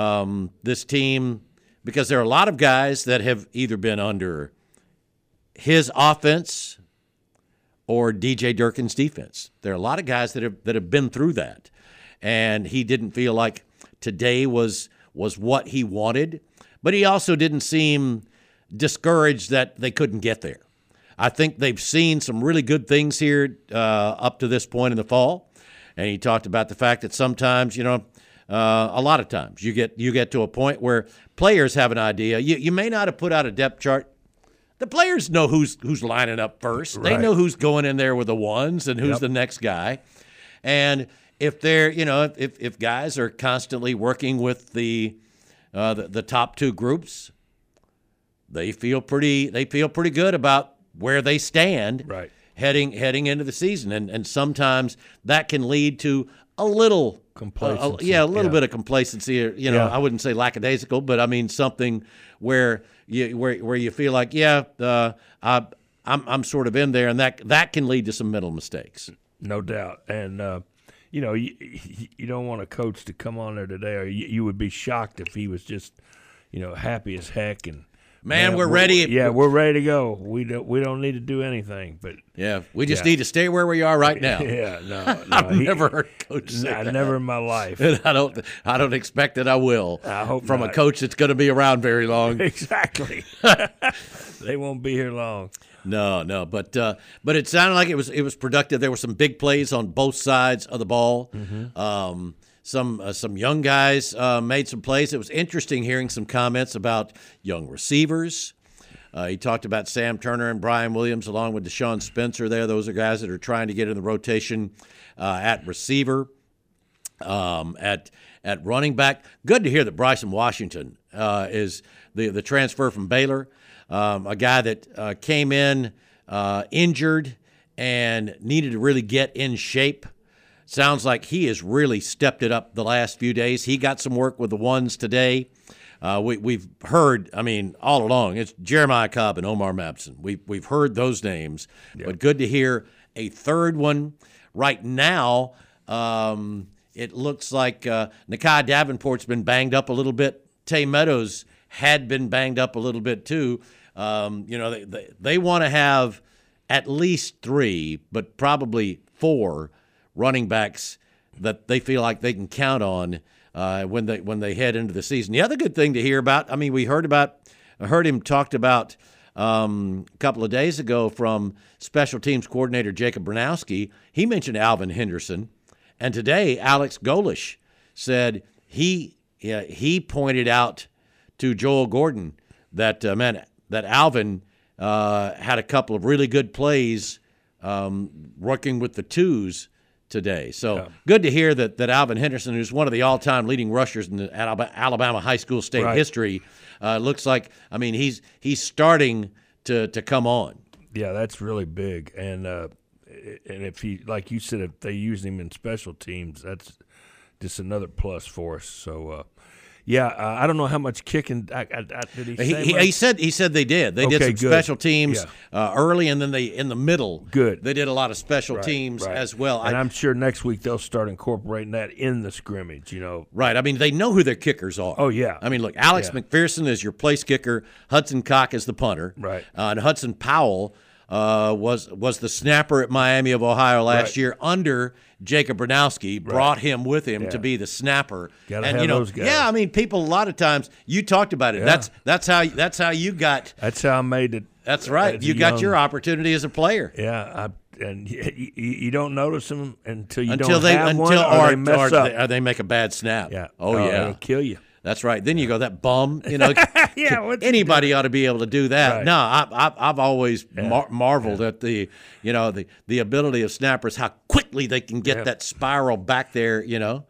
team, because there are a lot of guys that have either been under his offense or DJ Durkin's defense. There are a lot of guys that have been through that, and he didn't feel like today was what he wanted, but he also didn't seem discouraged that they couldn't get there. I think they've seen some really good things here up to this point in the fall, and he talked about the fact that sometimes, a lot of times you get to a point where players have an idea. You may not have put out a depth chart. The players know who's lining up first. Right. They know who's going in there with the ones and who's the next guy. And if they're, if guys are constantly working with the the top two groups, they feel pretty good about where they stand heading into the season, and sometimes that can lead to a little complacency. A little bit of complacency. I wouldn't say lackadaisical, but I mean something where you feel like, I'm sort of in there, and that can lead to some mental mistakes. No doubt. And you don't want a coach to come on there today, or you would be shocked if he was just happy as heck and. Man, we're ready. Yeah, we're ready to go. We don't need to do anything, but we just need to stay where we are right now. No, I've never heard a coach say that. Never in my life. And I don't expect that I will. I hope from not. A coach that's going to be around very long. Exactly. They won't be here long. No, but it sounded like it was productive. There were some big plays on both sides of the ball. Mm-hmm. Some young guys made some plays. It was interesting hearing some comments about young receivers. He talked about Sam Turner and Brian Williams along with Deshaun Spencer there. Those are guys that are trying to get in the rotation at receiver, at running back. Good to hear that Bryson Washington is the transfer from Baylor, a guy that came in injured and needed to really get in shape. Sounds like he has really stepped it up the last few days. He got some work with the ones today. We've heard, all along, it's Jeremiah Cobb and Omar Mabson. We've heard those names, but good to hear a third one. Right now, it looks like Nakai Davenport's been banged up a little bit. Tay Meadows had been banged up a little bit too. They want to have at least 3, but probably 4 running backs that they feel like they can count on when they head into the season. The other good thing to hear about, we heard him talked about a couple of days ago from special teams coordinator Jacob Bronowski. He mentioned Alvin Henderson, and today Alex Golish said he pointed out to Joel Gordon that that Alvin had a couple of really good plays working with the twos today. So good to hear that Alvin Henderson, who's one of the all-time leading rushers in the Alabama high school state history, looks like, he's starting to come on. Yeah, that's really big. And if he, like you said, if they use him in special teams, that's just another plus for us. So, I don't know how much kicking did he say. He said they did. They did some special teams early, and then in the middle. Good. They did a lot of special teams as well. And I'm sure next week they'll start incorporating that in the scrimmage. Right. They know who their kickers are. Oh yeah. Look, Alex McPherson is your place kicker. Hudson Cock is the punter. Right. And Hudson Powell was the snapper at Miami of Ohio last year under Jacob Bronowski. Brought him with him to be the snapper. Gotta have those guys. Yeah, people a lot of times, you talked about it. Yeah. That's how you got. That's how I made it. That's right. You got your opportunity as a player. Yeah, and you don't notice them until you don't have one, or they mess up. Or they make a bad snap. Yeah. Oh yeah. It'll kill you. That's right. Then you go, that bum. Anybody ought to be able to do that. Right. No, I've always marveled at the ability of snappers, how quickly they can get that spiral back there. Yeah.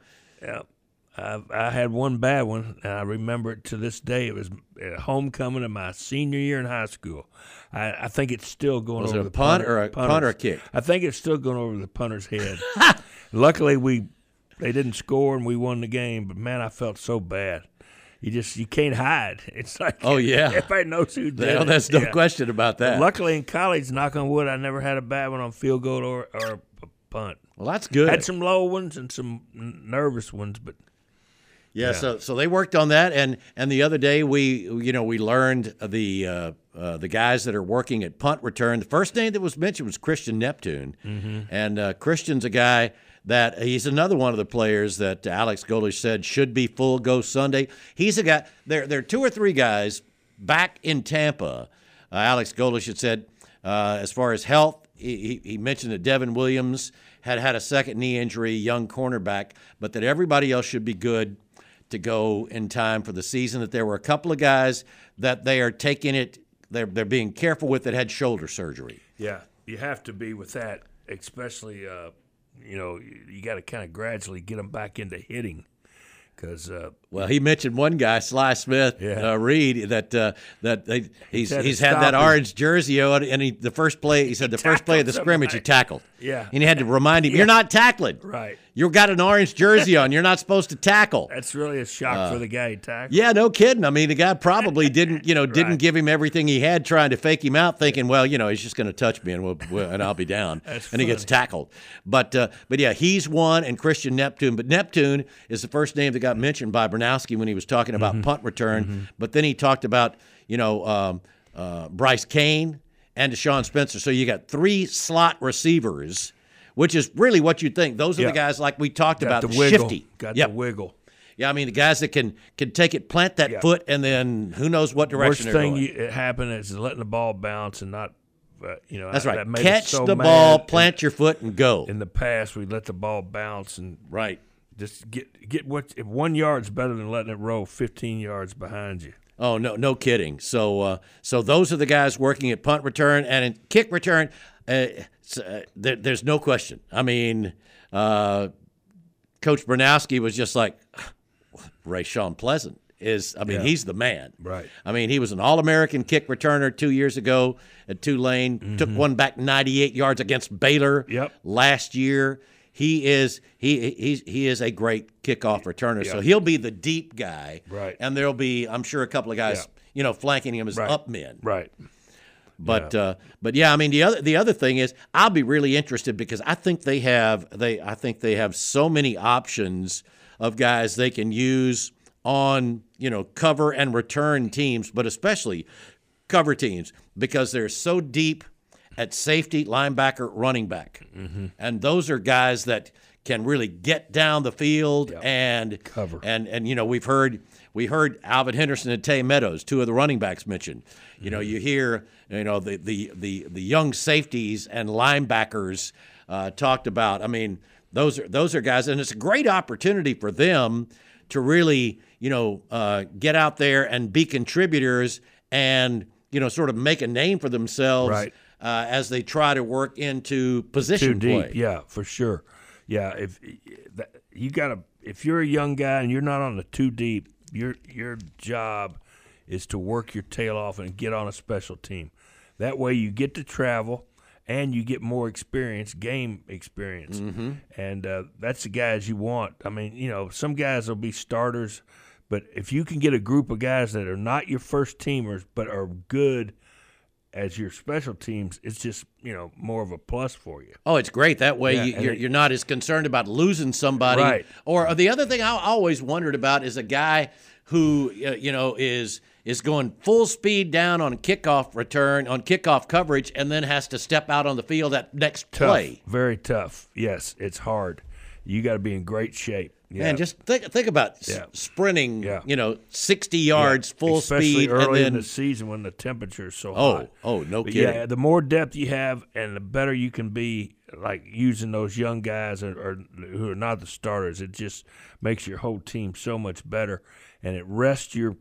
I had one bad one, and I remember it to this day. It was at homecoming of my senior year in high school. I think it's still going over the punt or a kick? I think it's still going over the punter's head. Luckily, they didn't score and we won the game. But man, I felt so bad. You can't hide. It's like, oh yeah, everybody knows who did it. There's no question about that. But luckily in college, knock on wood, I never had a bad one on field goal or a punt. Well, that's good. Had some low ones and some nervous ones, but. Yeah, so they worked on that, and the other day we learned the guys that are working at punt return. The first name that was mentioned was Christian Neptune, and Christian's a guy that he's another one of the players that Alex Golish said should be full go Sunday. He's a guy. There are 2 or 3 guys back in Tampa. Alex Golish had said as far as health, he mentioned that Devin Williams had a second knee injury, young cornerback, but that everybody else should be good to go in time for the season, that there were a couple of guys that they are taking it, they're being careful with, that had shoulder surgery. Yeah, you have to be with that, especially, you got to kind of gradually get them back into hitting because Well, he mentioned one guy, Sly Smith, Reed, that he's had that orange jersey on, and the first play of the scrimmage, he tackled. Yeah, and he had to remind him, "You're not tackling. Right. You've got an orange jersey on. You're not supposed to tackle." That's really a shock for the guy he tackled. Yeah, no kidding. I mean, the guy probably didn't give him everything he had, trying to fake him out, thinking, well, he's just going to touch me and I'll be down. And he gets tackled. But yeah, he's one, and Christian Neptune. But Neptune is the first name that got mentioned by Bernowski when he was talking about punt return. But then he talked about Bryce Kane and Deshaun Spencer. So you got 3 slot receivers, which is really what you'd think. Those are the guys like we talked about, the wiggle. shifty. Got the wiggle. Yeah, I mean, the guys that can take it, plant that foot, and then who knows what direction they're going. Worst thing that happened is letting the ball bounce and not, That's right. That made Catch us so the mad. ball, plant your foot, and go. In the past, we let the ball bounce and right. Just get if 1 yard's better than letting it roll 15 yards behind you. Oh, no kidding. So those are the guys working at punt return and in kick return. There's no question. I mean, Coach Bernowski was just like, Rashawn Pleasant he's the man. Right. I mean, he was an All-American kick returner 2 years ago at Tulane. Took one back 98 yards against Baylor last year. He is a great kickoff returner. So he'll be the deep guy. Right. And there'll be, I'm sure, a couple of guys, flanking him as up men. Right. But I mean, the other thing is, I'll be really interested because I think they have so many options of guys they can use on cover and return teams, but especially cover teams because they're so deep at safety, linebacker, running back, and those are guys that can really get down the field and cover. And we heard Alvin Henderson and Tay Meadows, 2 of the running backs mentioned. You hear the young safeties and linebackers talked about. I mean, those are guys, and it's a great opportunity for them to really get out there and be contributors and sort of make a name for themselves. Right. As they try to work into position too play. deep, yeah, for sure. Yeah, if you're a young guy and you're not on the too deep, your job is to work your tail off and get on a special team. That way you get to travel and you get more experience, game experience. And that's the guys you want. I mean, some guys will be starters, but if you can get a group of guys that are not your first teamers but are good as your special teams, it's just more of a plus for you. Oh, it's great that way. You're not as concerned about losing somebody. Right. Or the other thing I always wondered about is a guy who is going full speed down on kickoff return, on kickoff coverage, and then has to step out on the field that next play. Very tough. Yes, it's hard. You got to be in great shape. Yeah. Man, just think about sprinting, 60 yards full Especially speed. early and then, in the season when the temperature is so hot. Oh, no But kidding. yeah, the more depth you have and the better you can be, like using those young guys or who are not the starters, it just makes your whole team so much better, and it rests your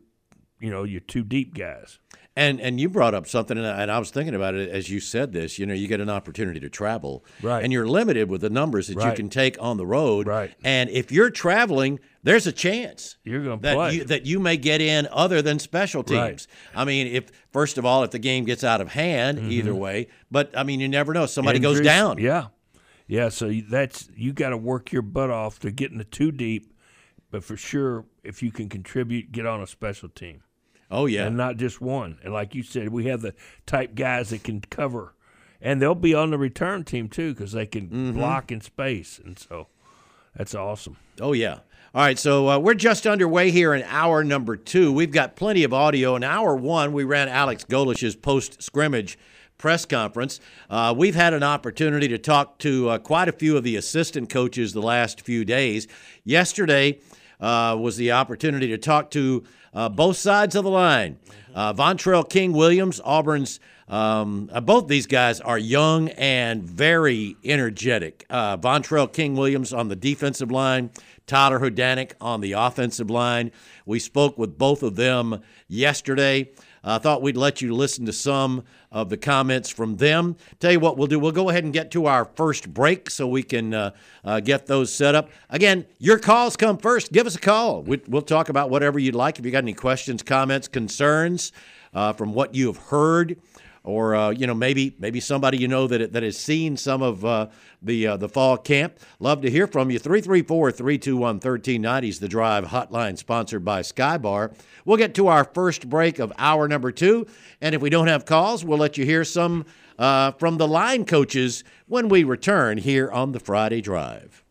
2 deep guys. And you brought up something, and I was thinking about it as you said this. You get an opportunity to travel, right? And you're limited with the numbers that you can take on the road, right? And if you're traveling, there's a chance you're going to play that you may get in other than special teams. Right. I mean, if the game gets out of hand, either way. But I mean, you never know. Somebody goes down. Yeah. So you got to work your butt off to get in the 2 deep, but for sure, if you can contribute, get on a special team. Oh, yeah. And not just one. And like you said, we have the type guys that can cover. And they'll be on the return team, too, because they can block in space. And so that's awesome. Oh, yeah. All right, so we're just underway here in hour number 2. We've got plenty of audio. In hour 1, we ran Alex Golish's post-scrimmage press conference. We've had an opportunity to talk to quite a few of the assistant coaches the last few days. Yesterday was the opportunity to talk to both sides of the line. Vontrell King Williams, Auburn's, both these guys are young and very energetic. Vontrell King Williams on the defensive line, Tyler Hudanik on the offensive line. We spoke with both of them yesterday. I thought we'd let you listen to some of the comments from them. Tell you what we'll do. We'll go ahead and get to our first break so we can get those set up. Again, your calls come first. Give us a call. We'll talk about whatever you'd like. If you got any questions, comments, concerns from what you have heard, or maybe somebody that has seen some of the fall camp. Love to hear from you. 334-321-1390 is the Drive hotline, sponsored by Skybar. We'll get to our first break of hour number 2, and if we don't have calls, we'll let you hear some from the line coaches when we return here on the Friday Drive.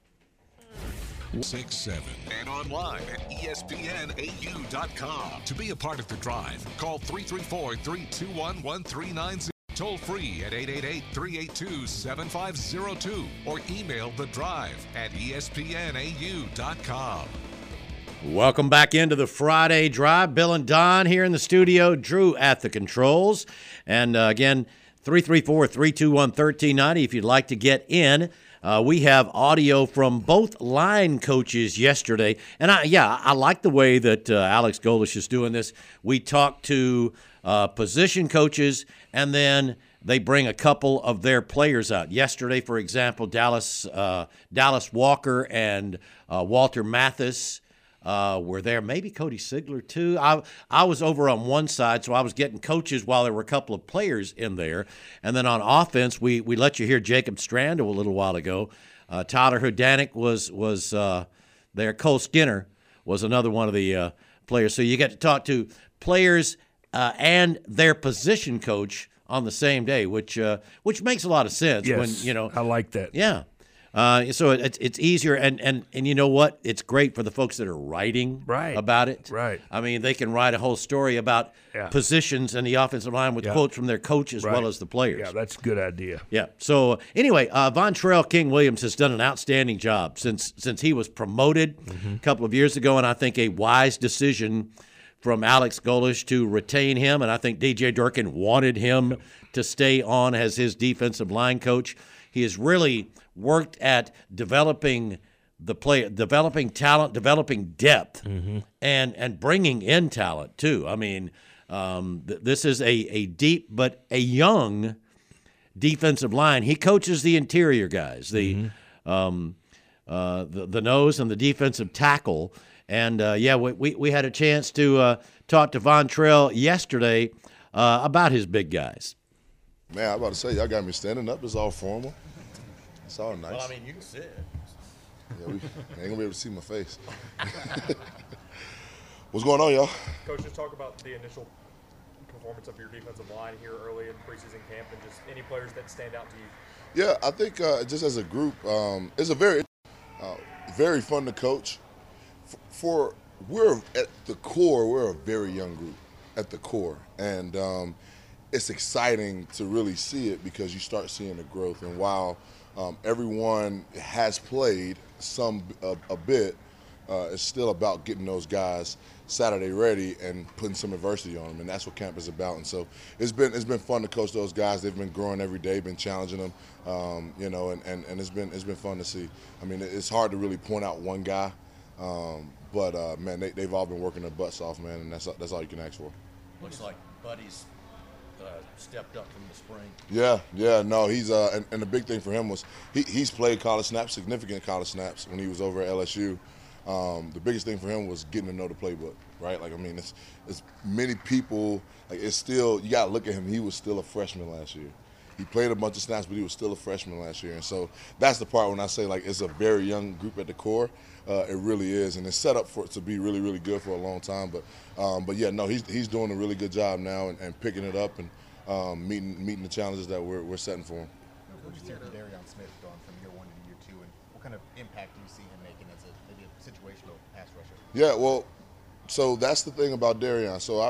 6-7 and online at ESPNAU.com. To be a part of the Drive, call 334-321-1390. Toll free at 888-382-7502 or email the Drive at ESPNAU.com. Welcome back into the Friday Drive. Bill and Don here in the studio, Drew at the controls. And again, 334-321-1390 if you'd like to get in. We have audio from both line coaches yesterday. And I like the way that Alex Golesh is doing this. We talked to position coaches, and then they bring a couple of their players out. Yesterday, for example, Dallas Walker and Walter Mathis were there. Maybe Cody Sigler, too. I was over on one side, so I was getting coaches while there were a couple of players in there. And then on offense, we let you hear Jacob Strando a little while ago. Tyler Hudanik was there. Cole Skinner was another one of the players. So you get to talk to players and their position coach on the same day, which makes a lot of sense. Yes, when I like that. Yeah. So it's easier, and you know what? It's great for the folks that are writing about it. Right. I mean, they can write a whole story about positions in the offensive line with quotes from their coach as well as the players. Yeah, that's a good idea. Yeah. So anyway, Vontrell King-Williams has done an outstanding job since he was promoted a couple of years ago, and I think a wise decision from Alex Golesh to retain him, and I think DJ Durkin wanted him to stay on as his defensive line coach. He has really worked at developing the player, developing talent, developing depth, and bringing in talent too. I mean, this is a deep but a young defensive line. He coaches the interior guys, the nose and the defensive tackle. And, we had a chance to talk to Vontrell yesterday about his big guys. Man, I'm about to say, y'all got me standing up. It's all formal. It's all nice. Well, I mean, you can sit. Yeah, they ain't going to be able to see my face. What's going on, y'all? Coach, just talk about the initial performance of your defensive line here early in preseason camp and just any players that stand out to you. Yeah, I think just as a group, it's a very fun to coach. We're at the core, we're a very young group at the core, and it's exciting to really see it because you start seeing the growth. And while everyone has played a bit, it's still about getting those guys Saturday ready and putting some adversity on them, and that's what camp is about. And so it's been fun to coach those guys. They've been growing every day, been challenging them, and it's been fun to see. I mean, it's hard to really point out one guy. But man, they've all been working their butts off, man, and that's all you can ask for. Looks like Buddy's stepped up from the spring. Yeah, no, he's and the big thing for him was he's played college snaps, significant college snaps when he was over at LSU. The biggest thing for him was getting to know the playbook, right? Like, I mean, it's many people, like, it's still, you got to look at him. He was still a freshman last year. He played a bunch of snaps, but he was still a freshman last year. And so that's the part when I say, like, it's a very young group at the core. It really is, and it's set up for it to be really, really good for a long time. But yeah, no, he's doing a really good job now and picking it up and meeting the challenges that we're setting for him. What did you see from Darion Smith going from year 1 to year 2, and what kind of impact do you see him making as maybe a situational pass rusher? Yeah, well, so that's the thing about Darion. So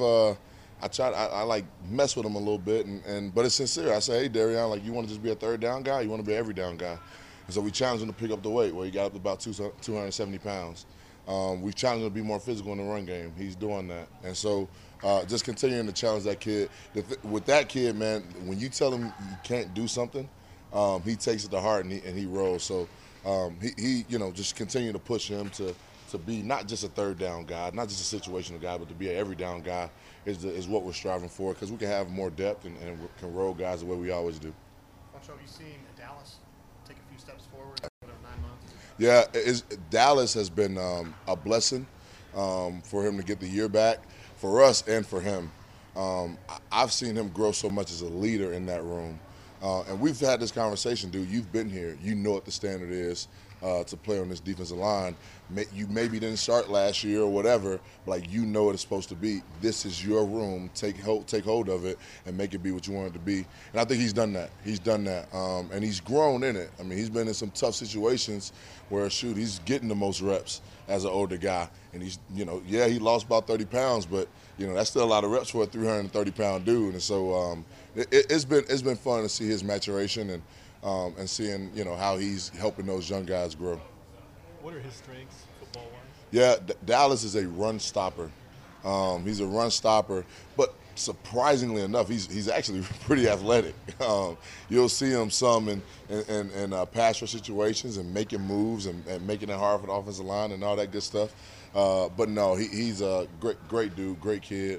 I like mess with him a little bit, but it's sincere. I say, hey, Darion, like, you want to just be a third down guy? You want to be an every down guy? And so we challenged him to pick up the weight. Well, he got up to about 270 pounds. We've challenged him to be more physical in the run game. He's doing that. And so just continuing to challenge that kid. With that kid, man, when you tell him you can't do something, he takes it to heart and he rolls. So he just continue to push him to to be not just a third down guy, not just a situational guy, but to be an every down guy is what we're striving for, because we can have more depth and can roll guys the way we always do. Have you seen Dallas take a few steps forward in 9 months? Yeah, Dallas has been a blessing for him to get the year back, for us and for him. I've seen him grow so much as a leader in that room. And we've had this conversation, dude. You've been here. You know what the standard is to play on this defensive line. You maybe didn't start last year or whatever, but like, you know what it's supposed to be. This is your room. Take hold of it and make it be what you want it to be. And I think he's done that. And he's grown in it. I mean, he's been in some tough situations where, he's getting the most reps as an older guy. And he's, he lost about 30 pounds, but, that's still a lot of reps for a 330-pound dude. And so it's been fun to see his maturation and seeing, how he's helping those young guys grow. What are his strengths football-wise? Yeah, Dallas is a run stopper. He's a run stopper, but surprisingly enough, he's actually pretty athletic. You'll see him some in pass rush situations and making moves and making it hard for the offensive line and all that good stuff. But no, he's a great dude, great kid.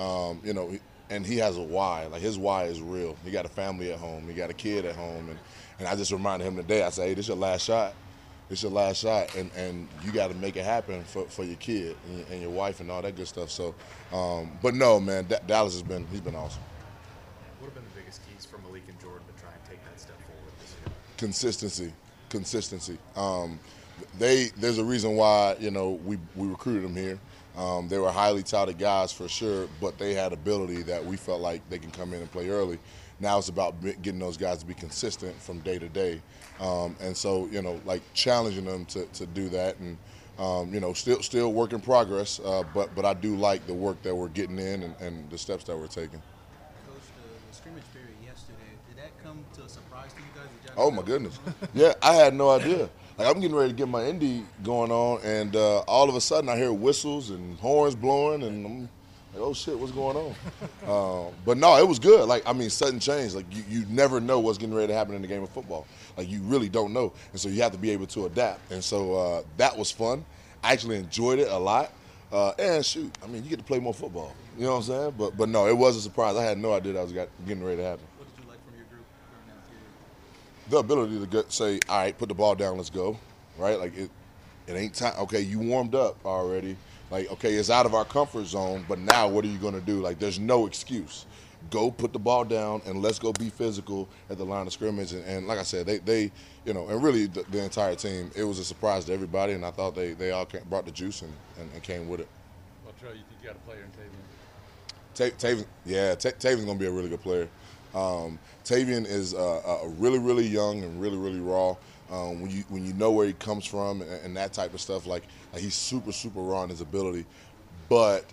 And he has a why. Like, his why is real. He got a family at home. He got a kid at home. And I just reminded him today, I said, hey, this is your last shot. It's your last shot, and you got to make it happen for your kid and your wife and all that good stuff. So, but no, man, Dallas he's been awesome. What have been the biggest keys for Malik and Jordan to try and take that step forward this year? Consistency. There's a reason why we recruited them here. They were highly touted guys for sure, but they had ability that we felt like they can come in and play early. Now it's about getting those guys to be consistent from day to day. And so, like, challenging them to do that, and still work in progress. But I do like the work that we're getting in and the steps that we're taking. Coach, the scrimmage period yesterday, did that come to a surprise to you guys? Oh my goodness, yeah, I had no idea. Like, I'm getting ready to get my Indy going on, and all of a sudden I hear whistles and horns blowing, and I'm like, oh shit, what's going on? But no, it was good. Like, I mean, sudden change. Like, you never know what's getting ready to happen in the game of football. Like, you really don't know. And so you have to be able to adapt. And so that was fun. I actually enjoyed it a lot. And shoot, I mean, you get to play more football. You know what I'm saying? But no, it was a surprise. I had no idea that was getting ready to happen. What did you like from your group during that period? The ability to say, all right, put the ball down, let's go. Right? Like, it ain't time. Okay, you warmed up already. Like, okay, it's out of our comfort zone, but now what are you going to do? Like, there's no excuse. Go put the ball down and let's go be physical at the line of scrimmage. And like I said, they and really the entire team, it was a surprise to everybody, and I thought they all brought the juice and came with it. Well, Trey, you think you got a player in Tavion? Tavion's going to be a really good player. Tavion is a really, really young and really, really raw. When you know where he comes from and that type of stuff, like he's super, super raw in his ability. But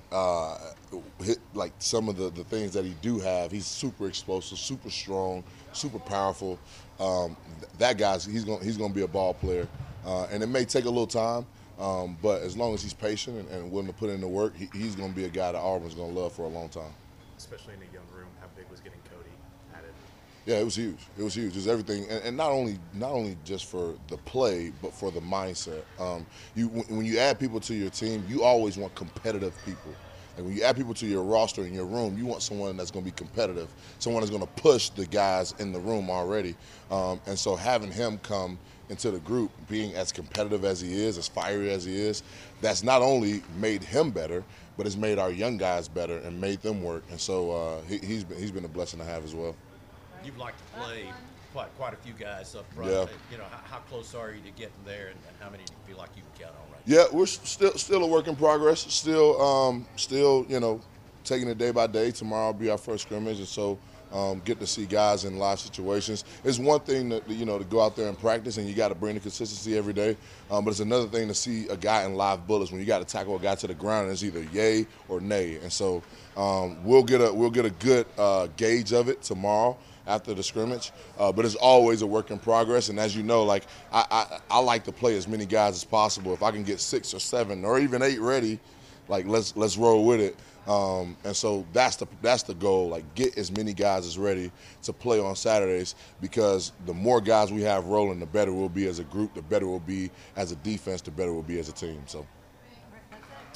like some of the things that he do have, he's super explosive, super strong, super powerful. That guy's he's gonna be a ball player, and it may take a little time, but as long as he's patient and willing to put in the work, he's gonna be a guy that Auburn's gonna love for a long time. Especially in a young room, how big was getting Cody added? Yeah, it was huge. It was huge. It was everything, and not only just for the play, but for the mindset. When you add people to your team, you always want competitive people. Like, when you add people to your roster in your room, you want someone that's going to be competitive, someone that's going to push the guys in the room already. And so having him come into the group, being as competitive as he is, as fiery as he is, that's not only made him better, but it's made our young guys better and made them work. And so he's been a blessing to have as well. You've liked to play quite a few guys up front. Yeah. How close are you to getting there, and how many do you feel like you can count on right now? Yeah, we're still a work in progress. Still, taking it day by day. Tomorrow will be our first scrimmage, and so get to see guys in live situations. It's one thing to go out there and practice, and you got to bring the consistency every day. But it's another thing to see a guy in live bullets when you got to tackle a guy to the ground, and it's either yay or nay. And so we'll get a good gauge of it tomorrow after the scrimmage, but it's always a work in progress. And as you know, like I like to play as many guys as possible. If I can get 6 or 7 or even 8 ready, like let's roll with it. And so that's the goal. Like, get as many guys as ready to play on Saturdays, because the more guys we have rolling, the better we'll be as a group, the better we'll be as a defense, the better we'll be as a team. So.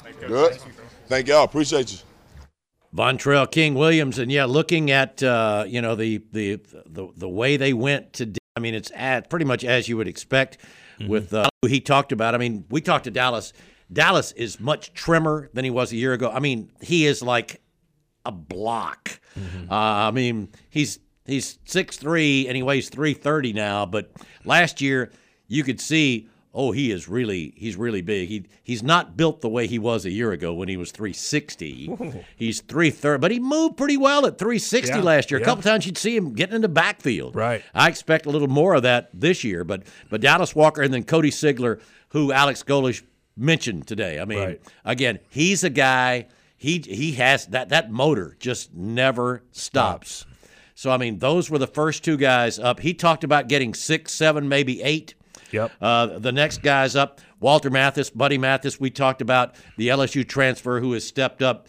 Good. Thank y'all. Appreciate you. Vontrell King Williams, and looking at the way they went today. I mean, it's pretty much as you would expect with who he talked about. I mean, we talked to Dallas. Dallas is much trimmer than he was a year ago. I mean, he is like a block. I mean, he's 6'3" and he weighs 330 now. But last year, you could see, he's really big. He's not built the way he was a year ago when he was 360. He's 330, but he moved pretty well at 360 last year. A couple times you'd see him getting in the backfield. Right. I expect a little more of that this year. But Dallas Walker and then Cody Sigler, who Alex Golesh mentioned today. I mean, again, he's a guy. He has that motor just never stops. So I mean, those were the first two guys up. He talked about getting 6, 7, maybe 8. Yep. The next guy's up, Walter Mathis, Buddy Mathis. We talked about the LSU transfer who has stepped up.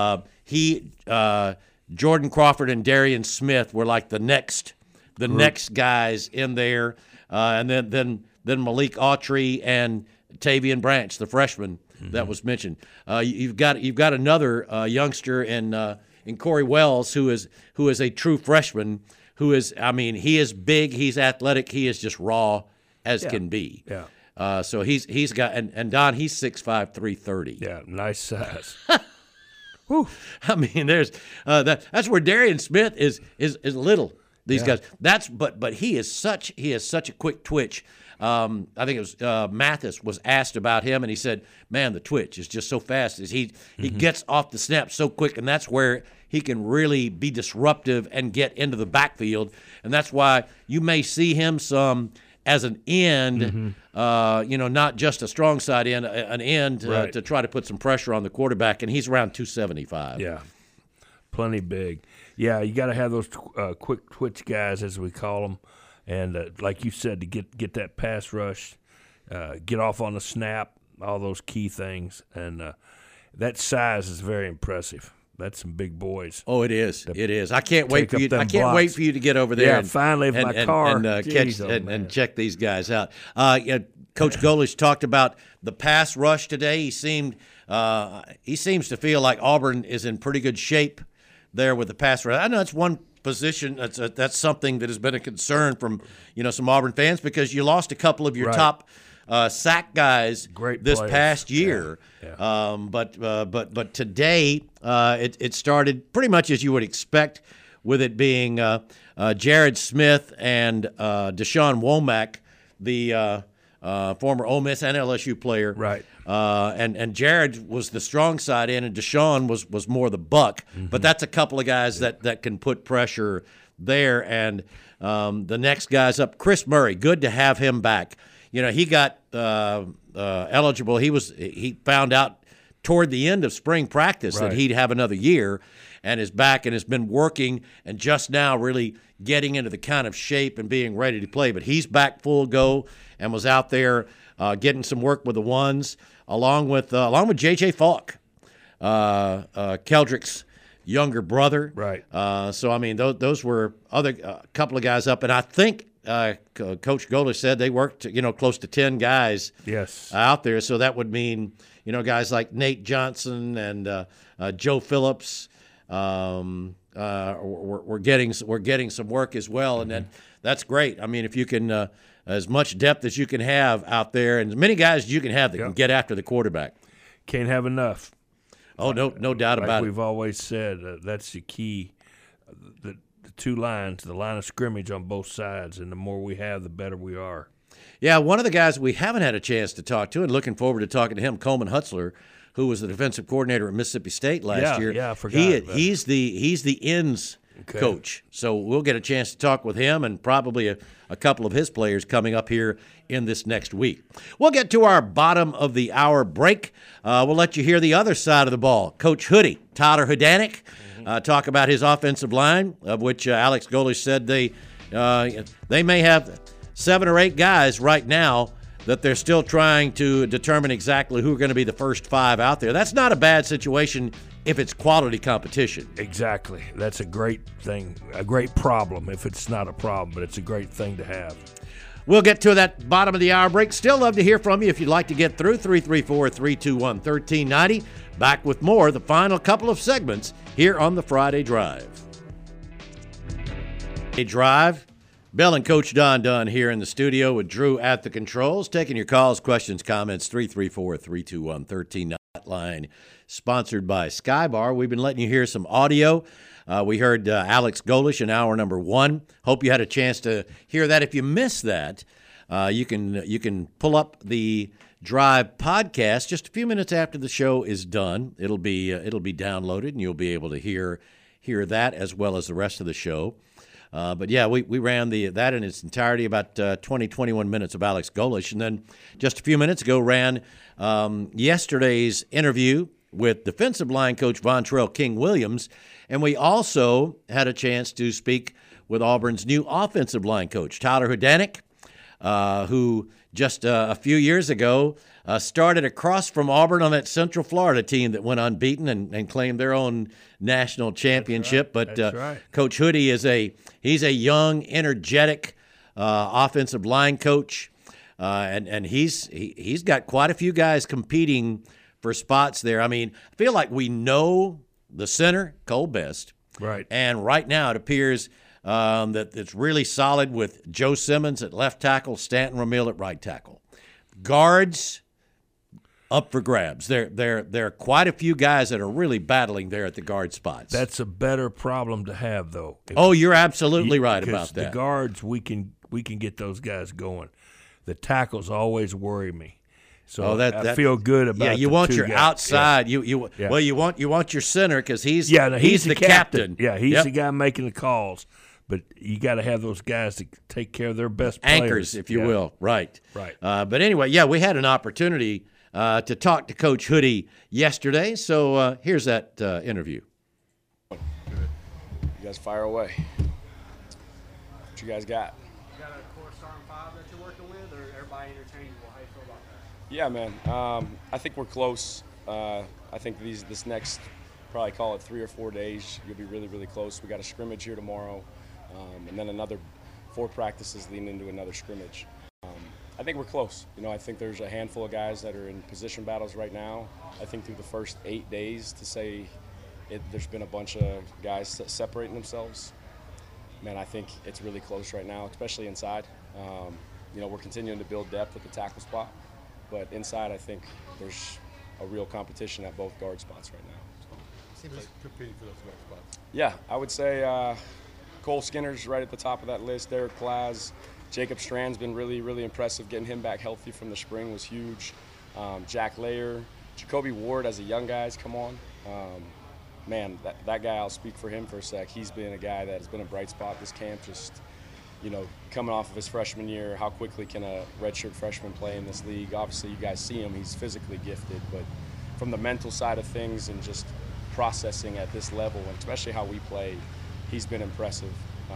Jordan Crawford and Darian Smith were like the next guys in there, and then Malik Autry and Tavian Branch, the freshman that was mentioned. You've got another youngster in Corey Wells who is a true freshman. He is big, he's athletic, he is just raw as can be. Yeah. So he's got and Don, he's 6'5", 330. Yeah, nice size. I mean, there's that's where Darian Smith is little. These guys. But he is such a quick twitch. I think it was Mathis was asked about him, and he said, "Man, the twitch is just so fast. He gets off the snap so quick, and that's where he can really be disruptive and get into the backfield. And that's why you may see him some as an end, not just a strong side end, an end to try to put some pressure on the quarterback. And he's around 275. Yeah, plenty big. Yeah, you got to have those quick twitch guys, as we call them. And like you said, to get that pass rush, get off on the snap, all those key things. And that size is very impressive. That's some big boys. Oh, it is. It is. I can't wait for you. I can't wait for you to get over there. Yeah, finally, my car and check these guys out. Coach Golesh talked about the pass rush today. He seems to feel like Auburn is in pretty good shape there with the pass rush. I know it's one position. That's something that has been a concern from some Auburn fans because you lost a couple of your top sack guys this past year. Yeah. But today it started pretty much as you would expect, with it being Jared Smith and Deshaun Womack, the former Ole Miss and LSU player. Right. And Jared was the strong side in, and Deshaun was more the buck. But that's a couple of guys that can put pressure there. And the next guy's up, Chris Murray. Good to have him back. He got eligible. He found out toward the end of spring practice that he'd have another year, and is back and has been working and just now really getting into the kind of shape and being ready to play. But he's back full go and was out there getting some work with the ones, along with J.J. Falk, Keldrick's younger brother. Right. So I mean, those were other couple of guys up, and I think. Coach Golesh said they worked, close to 10 guys out there. So that would mean, guys like Nate Johnson and Joe Phillips we're getting some work as well, and that's great. I mean, if you can as much depth as you can have out there, and as many guys as you can have that can get after the quarterback. Can't have enough. Oh, no doubt about it. Like we've always said, that's the key. The two lines, the line of scrimmage on both sides, and the more we have, the better we are. Yeah, one of the guys we haven't had a chance to talk to, and looking forward to talking to him, Coleman Hutzler, who was the defensive coordinator at Mississippi State last year. Yeah, I forgot. He's the ends coach, so we'll get a chance to talk with him and probably a couple of his players coming up here in this next week. We'll get to our bottom of the hour break. We'll let you hear the other side of the ball. Coach Hoodie, Tyler Hudanik, talk about his offensive line, of which Alex Golesh said they may have 7 or 8 guys right now that they're still trying to determine exactly who are going to be the first 5 out there. That's not a bad situation if it's quality competition. Exactly. That's a great thing, a great problem if it's not a problem, but it's a great thing to have. We'll get to that bottom of the hour break. Still love to hear from you if you'd like to get through. 334-321-1390. Back with more, the final couple of segments here on the Friday Drive. Drive. Bill and Coach Don Dunn here in the studio with Drew at the controls, taking your calls, questions, comments, 334-321-1390 line, sponsored by Skybar. We've been letting you hear some audio. We heard Alex Golesh in hour number 1. Hope you had a chance to hear that. If you missed that, you can pull up the Drive podcast just a few minutes after the show is done. It'll be downloaded, and you'll be able to hear that as well as the rest of the show. But yeah, we ran that in its entirety, about 21 minutes of Alex Golesh. And then just a few minutes ago ran yesterday's interview with defensive line coach Vontrell King Williams. And we also had a chance to speak with Auburn's new offensive line coach, Tyler Hudanik, who just a few years ago started across from Auburn on that Central Florida team that went unbeaten and claimed their own national championship. That's right. But Coach Hoodie he's a young, energetic offensive line coach, and he's got quite a few guys competing for spots there. I mean, I feel like we know the center, Cole Best, right? And right now it appears that it's really solid with Joe Simmons at left tackle, Stanton Ramil at right tackle. Guards up for grabs. There are quite a few guys that are really battling there at the guard spots. That's a better problem to have, though. You're absolutely right about that. The guards, we can get those guys going. The tackles always worry me. So I feel good about. Yeah, you want your guys. outside. Yeah. Well, you want your center because he's the captain. Yeah, he's the guy making the calls. But you got to have those guys to take care of their best players. Anchors, if you will. Right. Right. But anyway, we had an opportunity to talk to Coach Hoodie yesterday. So here's that interview. You guys fire away. What you guys got? You got a core starting 5 that you're working with, or everybody interchangeable? How you feel about that? Yeah, man. I think we're close. I think this next, probably call it 3 or 4 days, you'll be really, really close. We got a scrimmage here tomorrow, and then another 4 practices leading into another scrimmage. I think we're close. I think there's a handful of guys that are in position battles right now. I think through the first 8 days to say there's been a bunch of guys separating themselves. Man, I think it's really close right now, especially inside. We're continuing to build depth at the tackle spot, but inside I think there's a real competition at both guard spots right now. Seems like competing for those guard spots. Yeah, I would say Cole Skinner's right at the top of that list. Derek Claz. Jacob Strand's been really, really impressive. Getting him back healthy from the spring was huge. Jack Layer. Jacoby Ward as a young guy has come on. Man, that guy, I'll speak for him for a sec. He's been a guy that has been a bright spot this camp. Just, coming off of his freshman year, how quickly can a redshirt freshman play in this league? Obviously, you guys see him. He's physically gifted. But from the mental side of things and just processing at this level, and especially how we play, he's been impressive.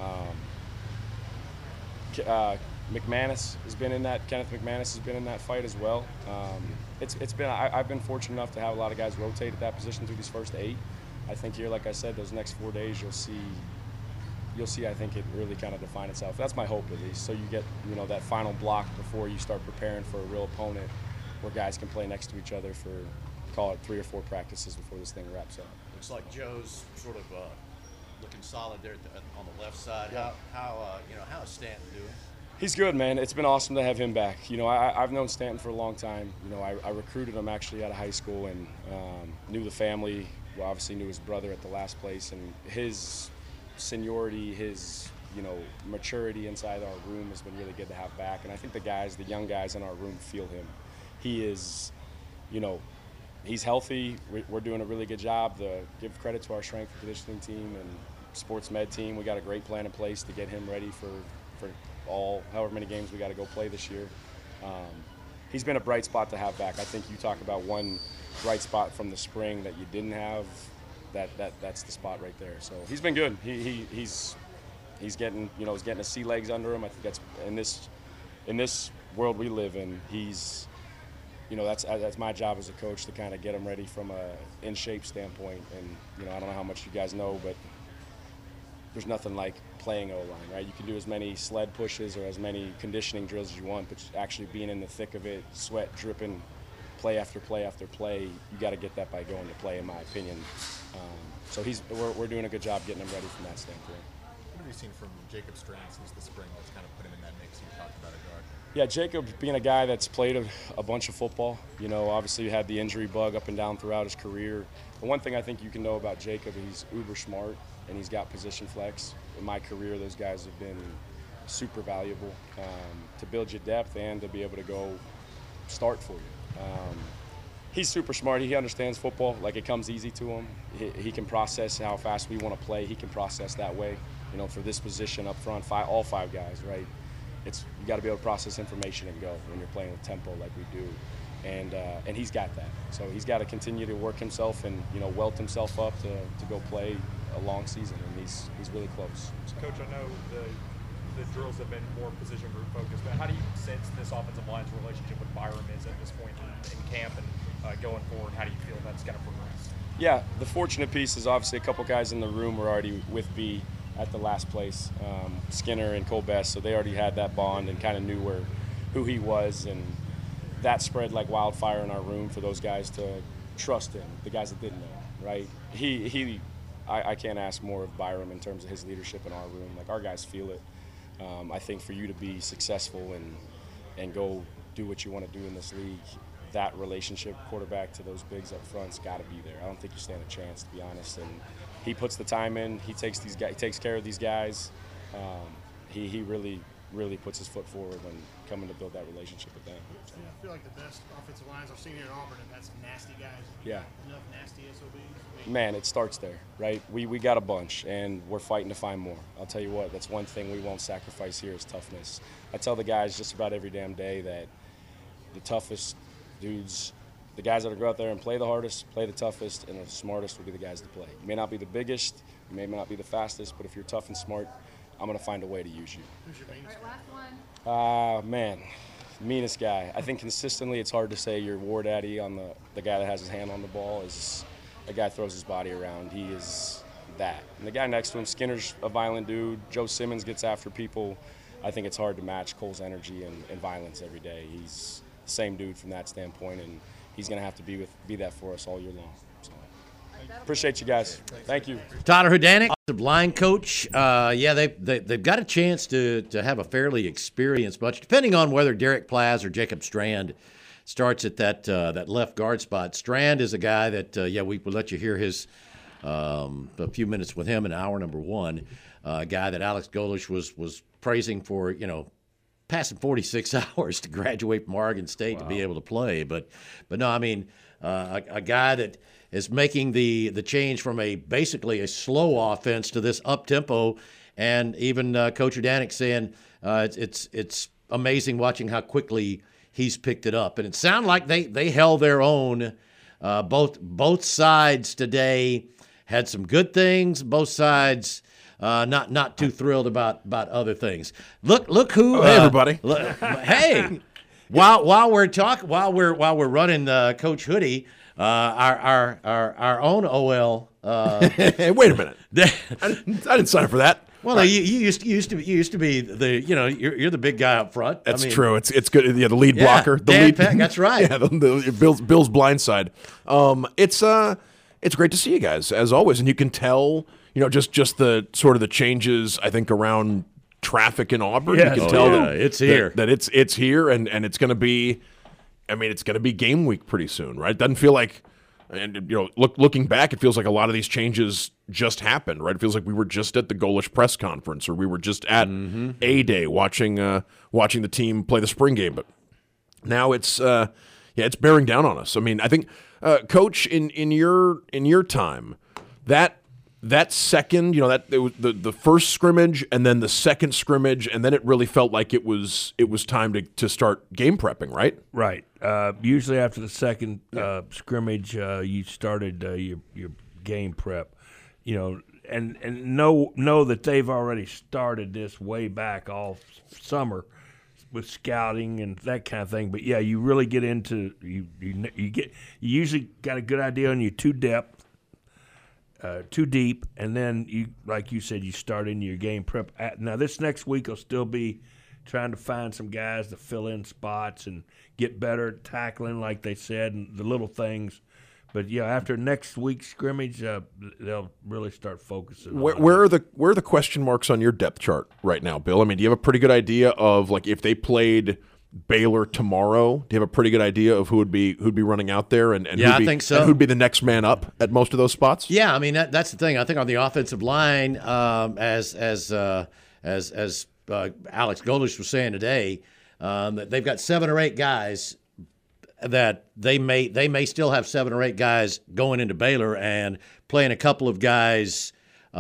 McManus has been in that. Kenneth McManus has been in that fight as well. I've been fortunate enough to have a lot of guys rotate at that position through these first 8. I think here, like I said, those next 4 days, you'll see. I think it really kind of define itself. That's my hope, at least. So you get, that final block before you start preparing for a real opponent, where guys can play next to each other for, call it 3 or 4 practices before this thing wraps up. Looks like Joe's sort of looking solid there on the left side. Yeah. How is Stanton doing? He's good, man. It's been awesome to have him back. I've known Stanton for a long time. I recruited him actually out of high school and knew the family. Well, obviously knew his brother at the last place, and his seniority, his maturity inside our room has been really good to have back. And I think the young guys in our room feel him. He is, he's healthy. We're doing a really good job. Give credit to our strength and conditioning team and sports med team. We got a great plan in place to get him ready for however many games we got to go play this year. He's been a bright spot to have back. I think you talk about one bright spot from the spring that you didn't have. That's the spot right there. So he's been good. He's getting he's getting his sea legs under him. I think that's in this world we live in. He's that's my job as a coach to kind of get him ready from a in shape standpoint. And I don't know how much you guys know, but there's nothing like playing O-line, right? You can do as many sled pushes or as many conditioning drills as you want, but actually being in the thick of it, sweat dripping, play after play after play, you got to get that by going to play, in my opinion. So we're doing a good job getting him ready from that standpoint. What have you seen from Jacob Strand since the spring that's kind of put him in that mix you talked about at guard? Yeah, Jacob being a guy that's played a bunch of football, obviously had the injury bug up and down throughout his career. The one thing I think you can know about Jacob, he's uber smart and he's got position flex. In my career, those guys have been super valuable to build your depth and to be able to go start for you. He's super smart. He understands football. Like, it comes easy to him. He can process how fast we want to play. He can process that way. For this position up front, all 5 guys, right? You got to be able to process information and go when you're playing with tempo like we do, and he's got that. So he's got to continue to work himself and welt himself up to go play a long season, and he's really close. So. Coach, I know the drills have been more position group focused, but how do you sense this offensive line's relationship with Byram is at this point in camp and going forward? How do you feel that's going to progress? Yeah, the fortunate piece is obviously a couple guys in the room were already with B at the last place, Skinner and Cole Best, so they already had that bond and kind of knew who he was, and that spread like wildfire in our room for those guys to trust him, the guys that didn't know, right? I can't ask more of Byram in terms of his leadership in our room. Like, our guys feel it. I think for you to be successful and go do what you want to do in this league, that relationship, quarterback to those bigs up front's got to be there. I don't think you stand a chance, to be honest. And he puts the time in. He takes care of these guys. He really puts his foot forward when coming to build that relationship with them. So. Yeah, I feel like the best offensive lines I've seen here in Auburn have had some nasty guys. Yeah. Enough nasty SOBs. Man, it starts there, right? We got a bunch, and we're fighting to find more. I'll tell you what, that's one thing we won't sacrifice here is toughness. I tell the guys just about every damn day that the toughest dudes, the guys that are go out there and play the hardest, play the toughest, and the smartest will be the guys to play. You may not be the biggest, you may not be the fastest, but if you're tough and smart, I'm going to find a way to use you. Who's your meanest guy? Man, meanest guy. I think consistently it's hard to say your war daddy on the guy that has his hand on the ball is a guy throws his body around. He is that. And the guy next to him, Skinner's a violent dude. Joe Simmons gets after people. I think it's hard to match Cole's energy and violence every day. He's the same dude from that standpoint, and he's going to have to be that for us all year long. So, appreciate you guys. Thank you. Tyler Hudanik, the line coach. They've got a chance to have a fairly experienced bunch, depending on whether Derek Plaz or Jacob Strand starts at that left guard spot. Strand is a guy that we will let you hear his a few minutes with him in hour number 1. A guy that Alex Golesh was praising for passing 46 hours to graduate from Oregon State to be able to play. But no, I mean, a guy that is making the change from basically a slow offense to this up-tempo, and even Coach Hudanik saying it's amazing watching how quickly he's picked it up. And it sounded like they held their own. Both sides today had some good things. Both sides not too thrilled about other things. Look who hey everybody. Hey, while we're running Coach Hoodie, our own OL. Hey, wait a minute. I didn't sign up for that. Well, right. you used to be the you're the big guy up front. That's true. It's good. Yeah, the lead blocker. The Dan lead. Peck, that's right. Yeah, Bill's blind side. It's great to see you guys as always, and you can tell just the sort of the changes I think around traffic in Auburn. Yes. You can tell that it's here. That it's here, and it's going to be. I mean, it's going to be game week pretty soon, right? It doesn't feel like. And looking back, it feels like a lot of these changes just happened, right? It feels like we were just at the Golesh press conference, or we were just at A-Day watching the team play the spring game. But now it's bearing down on us. I mean, I think, Coach, in your time, that second, that it was the first scrimmage and then the second scrimmage, and then it really felt like it was time to start game prepping, right? Right. Usually after the second scrimmage, you started your game prep, and know that they've already started this way back all summer with scouting and that kind of thing. But yeah, you really get into you usually got a good idea on your 2 depth. too deep, and then you, like you said, you start into your game prep. Now this next week will still be trying to find some guys to fill in spots and get better at tackling, like they said, and the little things. But yeah, after next week's scrimmage, they'll really start focusing. Where are the question marks on your depth chart right now, Bill? I mean, do you have a pretty good idea of, like, if they played Baylor tomorrow, do you have a pretty good idea of who'd be running out there and I think so. And who'd be the next man up at most of those spots? Yeah, I mean that's the thing. I think on the offensive line, as Alex Golesh was saying today, that they've got 7 or 8 guys that they may still have 7 or 8 guys going into Baylor and playing a couple of guys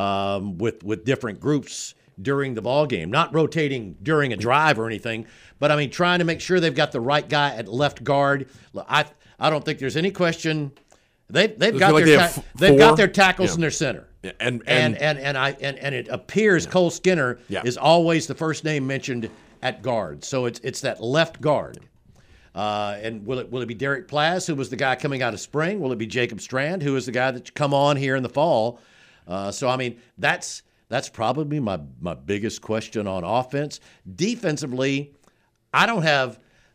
with different groups during the ball game, not rotating during a drive or anything, but I mean trying to make sure they've got the right guy at left guard. I don't think there's any question they've got their tackles in their center. Yeah, and it appears Cole Skinner is always the first name mentioned at guard. So it's that left guard. And will it be Derek Plass, who was the guy coming out of spring? Will it be Jacob Strand, who is the guy that come on here in the fall? So I mean that's probably my biggest question on offense. Defensively, I don't have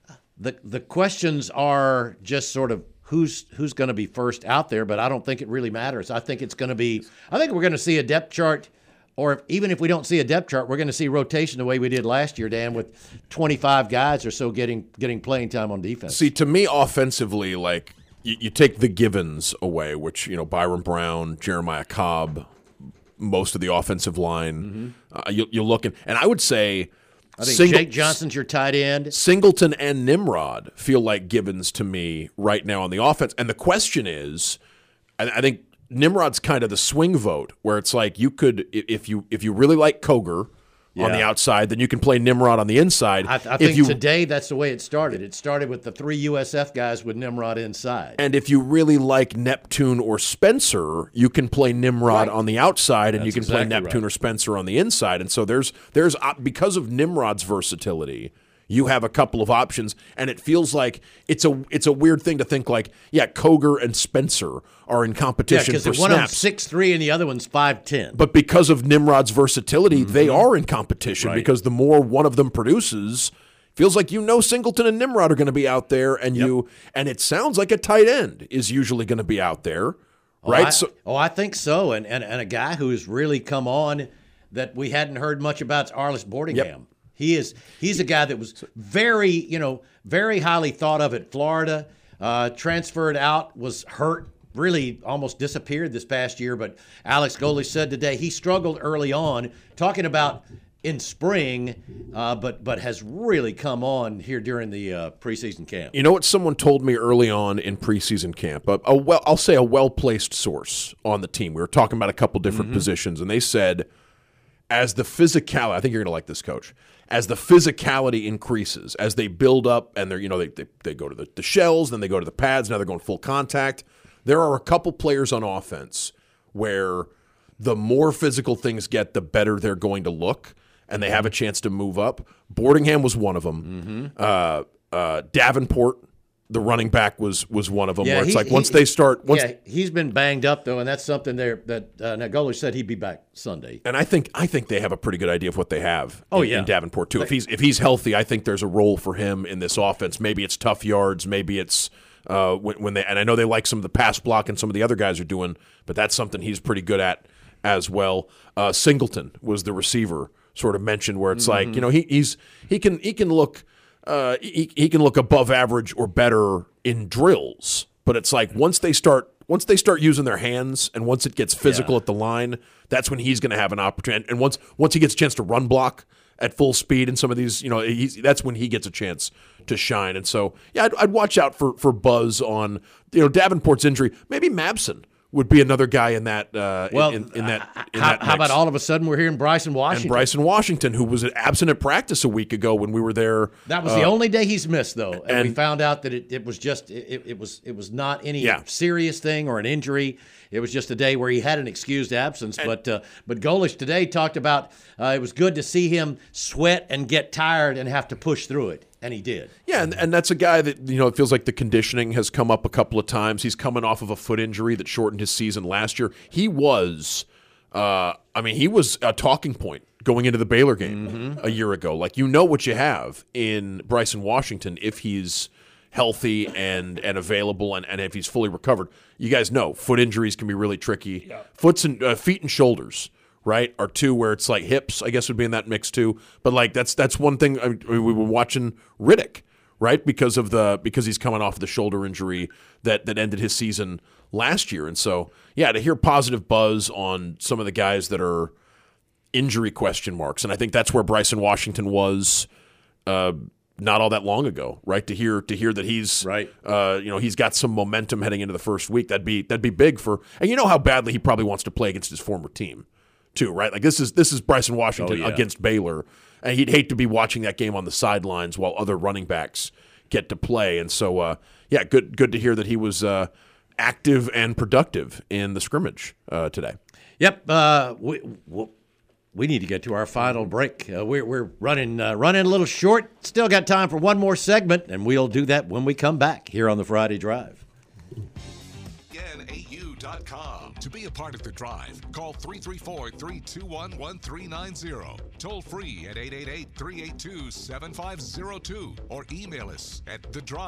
the questions are just sort of who's going to be first out there, but I don't think it really matters. I think we're going to see a depth chart. Or even if we don't see a depth chart, we're going to see rotation the way we did last year, Dan, with 25 guys or so getting playing time on defense. See, to me, offensively, like you take the givens away, which Byron Brown, Jeremiah Cobb, most of the offensive line. You look and I would say, I think Jake Johnson's your tight end. Singleton and Nimrod feel like givens to me right now on the offense. And the question is, I think Nimrod's kind of the swing vote, where it's like you could, if you really like Koger on the outside, then you can play Nimrod on the inside. I think today that's the way it started. It started with the 3 USF guys with Nimrod inside. And if you really like Neptune or Spencer, you can play Nimrod on the outside, and you can play Neptune or Spencer on the inside. And so there's because of Nimrod's versatility, you have a couple of options, and it feels like it's a weird thing to think like, Koger and Spencer are in competition for snaps. One of them's 6'3" and the other one's 5'10". But because of Nimrod's versatility, they are in competition because the more one of them produces, feels like Singleton and Nimrod are going to be out there, and and it sounds like a tight end is usually going to be out there, right? I think so, and a guy who has really come on that we hadn't heard much about is Arlis Boardingham. Yep. He's a guy that was very highly thought of at Florida, transferred out, was hurt, really almost disappeared this past year. But Alex Golesh said today he struggled early on, talking about in spring, but has really come on here during the preseason camp. You know what someone told me early on in preseason camp? I'll say a well-placed source on the team. We were talking about a couple different positions, and they said, as the physicality, I think you're going to like this, Coach. As the physicality increases, as they build up, and they go to the shells, then they go to the pads, now they're going full contact. There are a couple players on offense where the more physical things get, the better they're going to look, and they have a chance to move up. Boardingham was one of them. Davenport, the running back, was one of them. Where it's like once they start. He's been banged up though, and that's something that Golesh said he'd be back Sunday. And I think they have a pretty good idea of what they have. In Davenport too. If he's healthy, I think there's a role for him in this offense. Maybe it's tough yards. Maybe it's when they, and I know they like some of the pass block and some of the other guys are doing, but that's something he's pretty good at as well. Singleton was the receiver sort of mentioned, where it's like he can look. He can look above average or better in drills, but it's like once they start using their hands and once it gets physical at the line, that's when he's going to have an opportunity. And once he gets a chance to run block at full speed in some of these, that's when he gets a chance to shine. And so, I'd watch out for buzz on Davenport's injury. Maybe Mabson would be another guy in that. How about all of a sudden we're hearing Bryson Washington? And Bryson Washington, who was absent at practice a week ago when we were there. That was the only day he's missed, though, and we found out that it was just it was not any serious thing or an injury. It was just a day where he had an excused absence. But Golesh today talked about it was good to see him sweat and get tired and have to push through it. And he did. Yeah, and that's a guy that, it feels like the conditioning has come up a couple of times. He's coming off of a foot injury that shortened his season last year. He was, he was a talking point going into the Baylor game a year ago. Like, what you have in Bryson Washington if he's healthy and available and if he's fully recovered. You guys know foot injuries can be really tricky. Yeah. Feet and shoulders, right, are two where it's like hips, I guess, would be in that mix too. But like that's one thing. We were watching Riddick, right, because he's coming off the shoulder injury that ended his season last year. And so, yeah, to hear positive buzz on some of the guys that are injury question marks, and I think that's where Bryson Washington was not all that long ago, right? To hear that he's right, he's got some momentum heading into the first week. That'd be big for, and you know how badly he probably wants to play against his former team, too, right? Like this is Bryson Washington against Baylor, and he'd hate to be watching that game on the sidelines while other running backs get to play. And so, good to hear that he was active and productive in the scrimmage today. Yep. We need to get to our final break. We're running a little short. Still got time for one more segment, and we'll do that when we come back here on the Friday Drive. ESPNAU.com. To be a part of the drive, call 334-321-1390. Toll free at 888-382-7502. Or email us at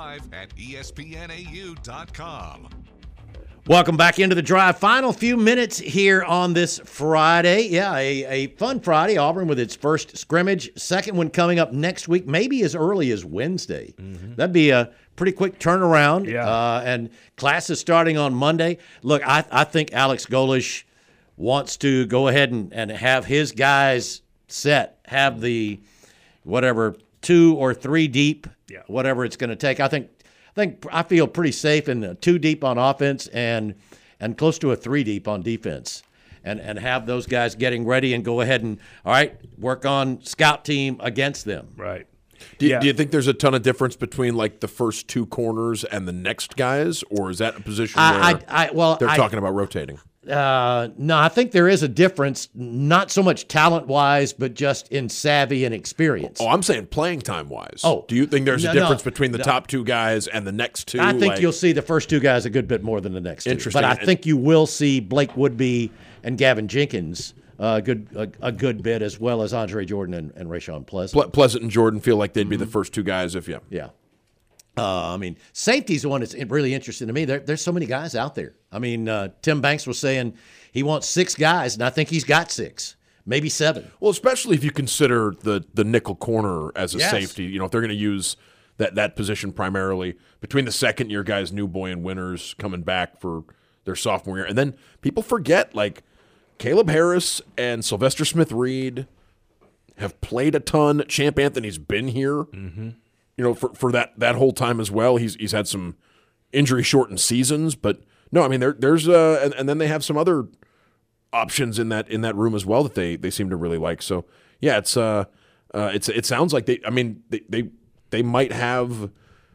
thedrive@ESPNAU.com. Welcome back into the drive. Final few minutes here on this Friday. Yeah, a fun Friday. Auburn with its first scrimmage. Second one coming up next week, maybe as early as Wednesday. Mm-hmm. That'd be a pretty quick turnaround. Yeah. And class is starting on Monday. Look, I think Alex Golesh wants to go ahead and have his guys set, have the whatever 2 or 3 deep, whatever it's going to take. I feel pretty safe in 2 deep on offense and close to a 3 deep on defense, and have those guys getting ready and go ahead and work on scout team against them. Right. Do you think there's a ton of difference between like the first 2 corners and the next guys, or is that a position where they're talking about rotating? No, I think there is a difference, not so much talent-wise, but just in savvy and experience. Oh, I'm saying playing time-wise. Oh. Do you think there's a difference between the top 2 guys and the next 2? I think you'll see the first 2 guys a good bit more than the next 2. Interesting. But I think you will see Blake Woodby and Gavin Jenkins a good bit, as well as Andre Jordan and Rashawn Pleasant. Pleasant and Jordan feel like they'd be the first 2 guys if you. Yeah. Safety's the one that's really interesting to me. There's so many guys out there. Tim Banks was saying he wants 6 guys, and I think he's got 6, maybe 7. Well, especially if you consider the nickel corner as a safety. If they're going to use that position primarily, between the second-year guys, Newboy and Winters coming back for their sophomore year. And then people forget, like, Caleb Harris and Sylvester Smith-Reed have played a ton. Champ Anthony's been here. Mm-hmm. For that whole time as well. He's had some injury-shortened seasons, but no, there's and then they have some other options in that room as well that they seem to really like. So yeah, it sounds like they might have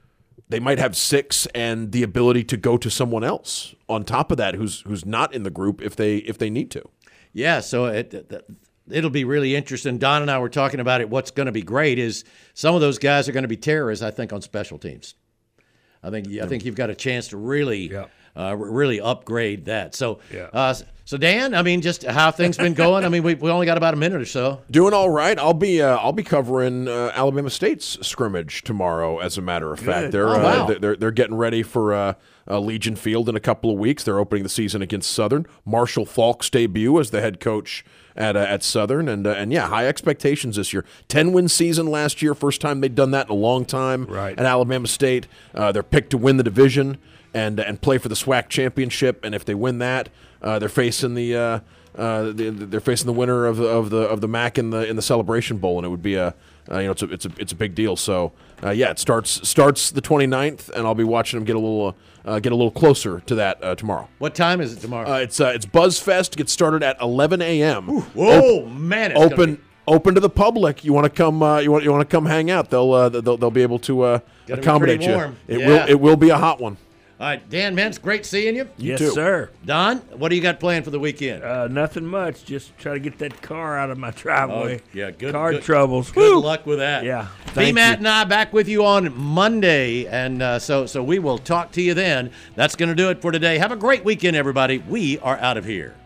6 and the ability to go to someone else on top of that who's not in the group if they need to. Yeah, so it'll be really interesting. Don and I were talking about it. What's going to be great is some of those guys are going to be terrorists, I think, on special teams. I think you've got a chance to really upgrade that. So, so Dan, just how things been going? We only got about a minute or so. Doing all right. I'll be covering Alabama State's scrimmage tomorrow. As a matter of fact, they're getting ready for Legion Field in a couple of weeks. They're opening the season against Southern. Marshall Faulk's debut as the head coach at Southern, and high expectations this year. 10-win season last year, first time they'd done that in a long time. Right. At Alabama State, they're picked to win the division and play for the SWAC championship. And if they win that, they're facing the winner of the MAC in the Celebration Bowl, and it would be it's a big deal. So it starts the 29th, and I'll be watching them get a little closer to that tomorrow. What time is it tomorrow? It's BuzzFest. Gets started at 11 a.m. Whoa, man! It's open to the public. You want to come? You want to come hang out? They'll be able to accommodate you. Warm. It will be a hot one. All right, Dan Mintz, great seeing you. Yes, sir. Don, what do you got planned for the weekend? Nothing much. Just try to get that car out of my driveway. Yeah, good. Car troubles. Good Woo! luck with that. Yeah. Matt and I back with you on Monday, and so we will talk to you then. That's going to do it for today. Have a great weekend, everybody. We are out of here.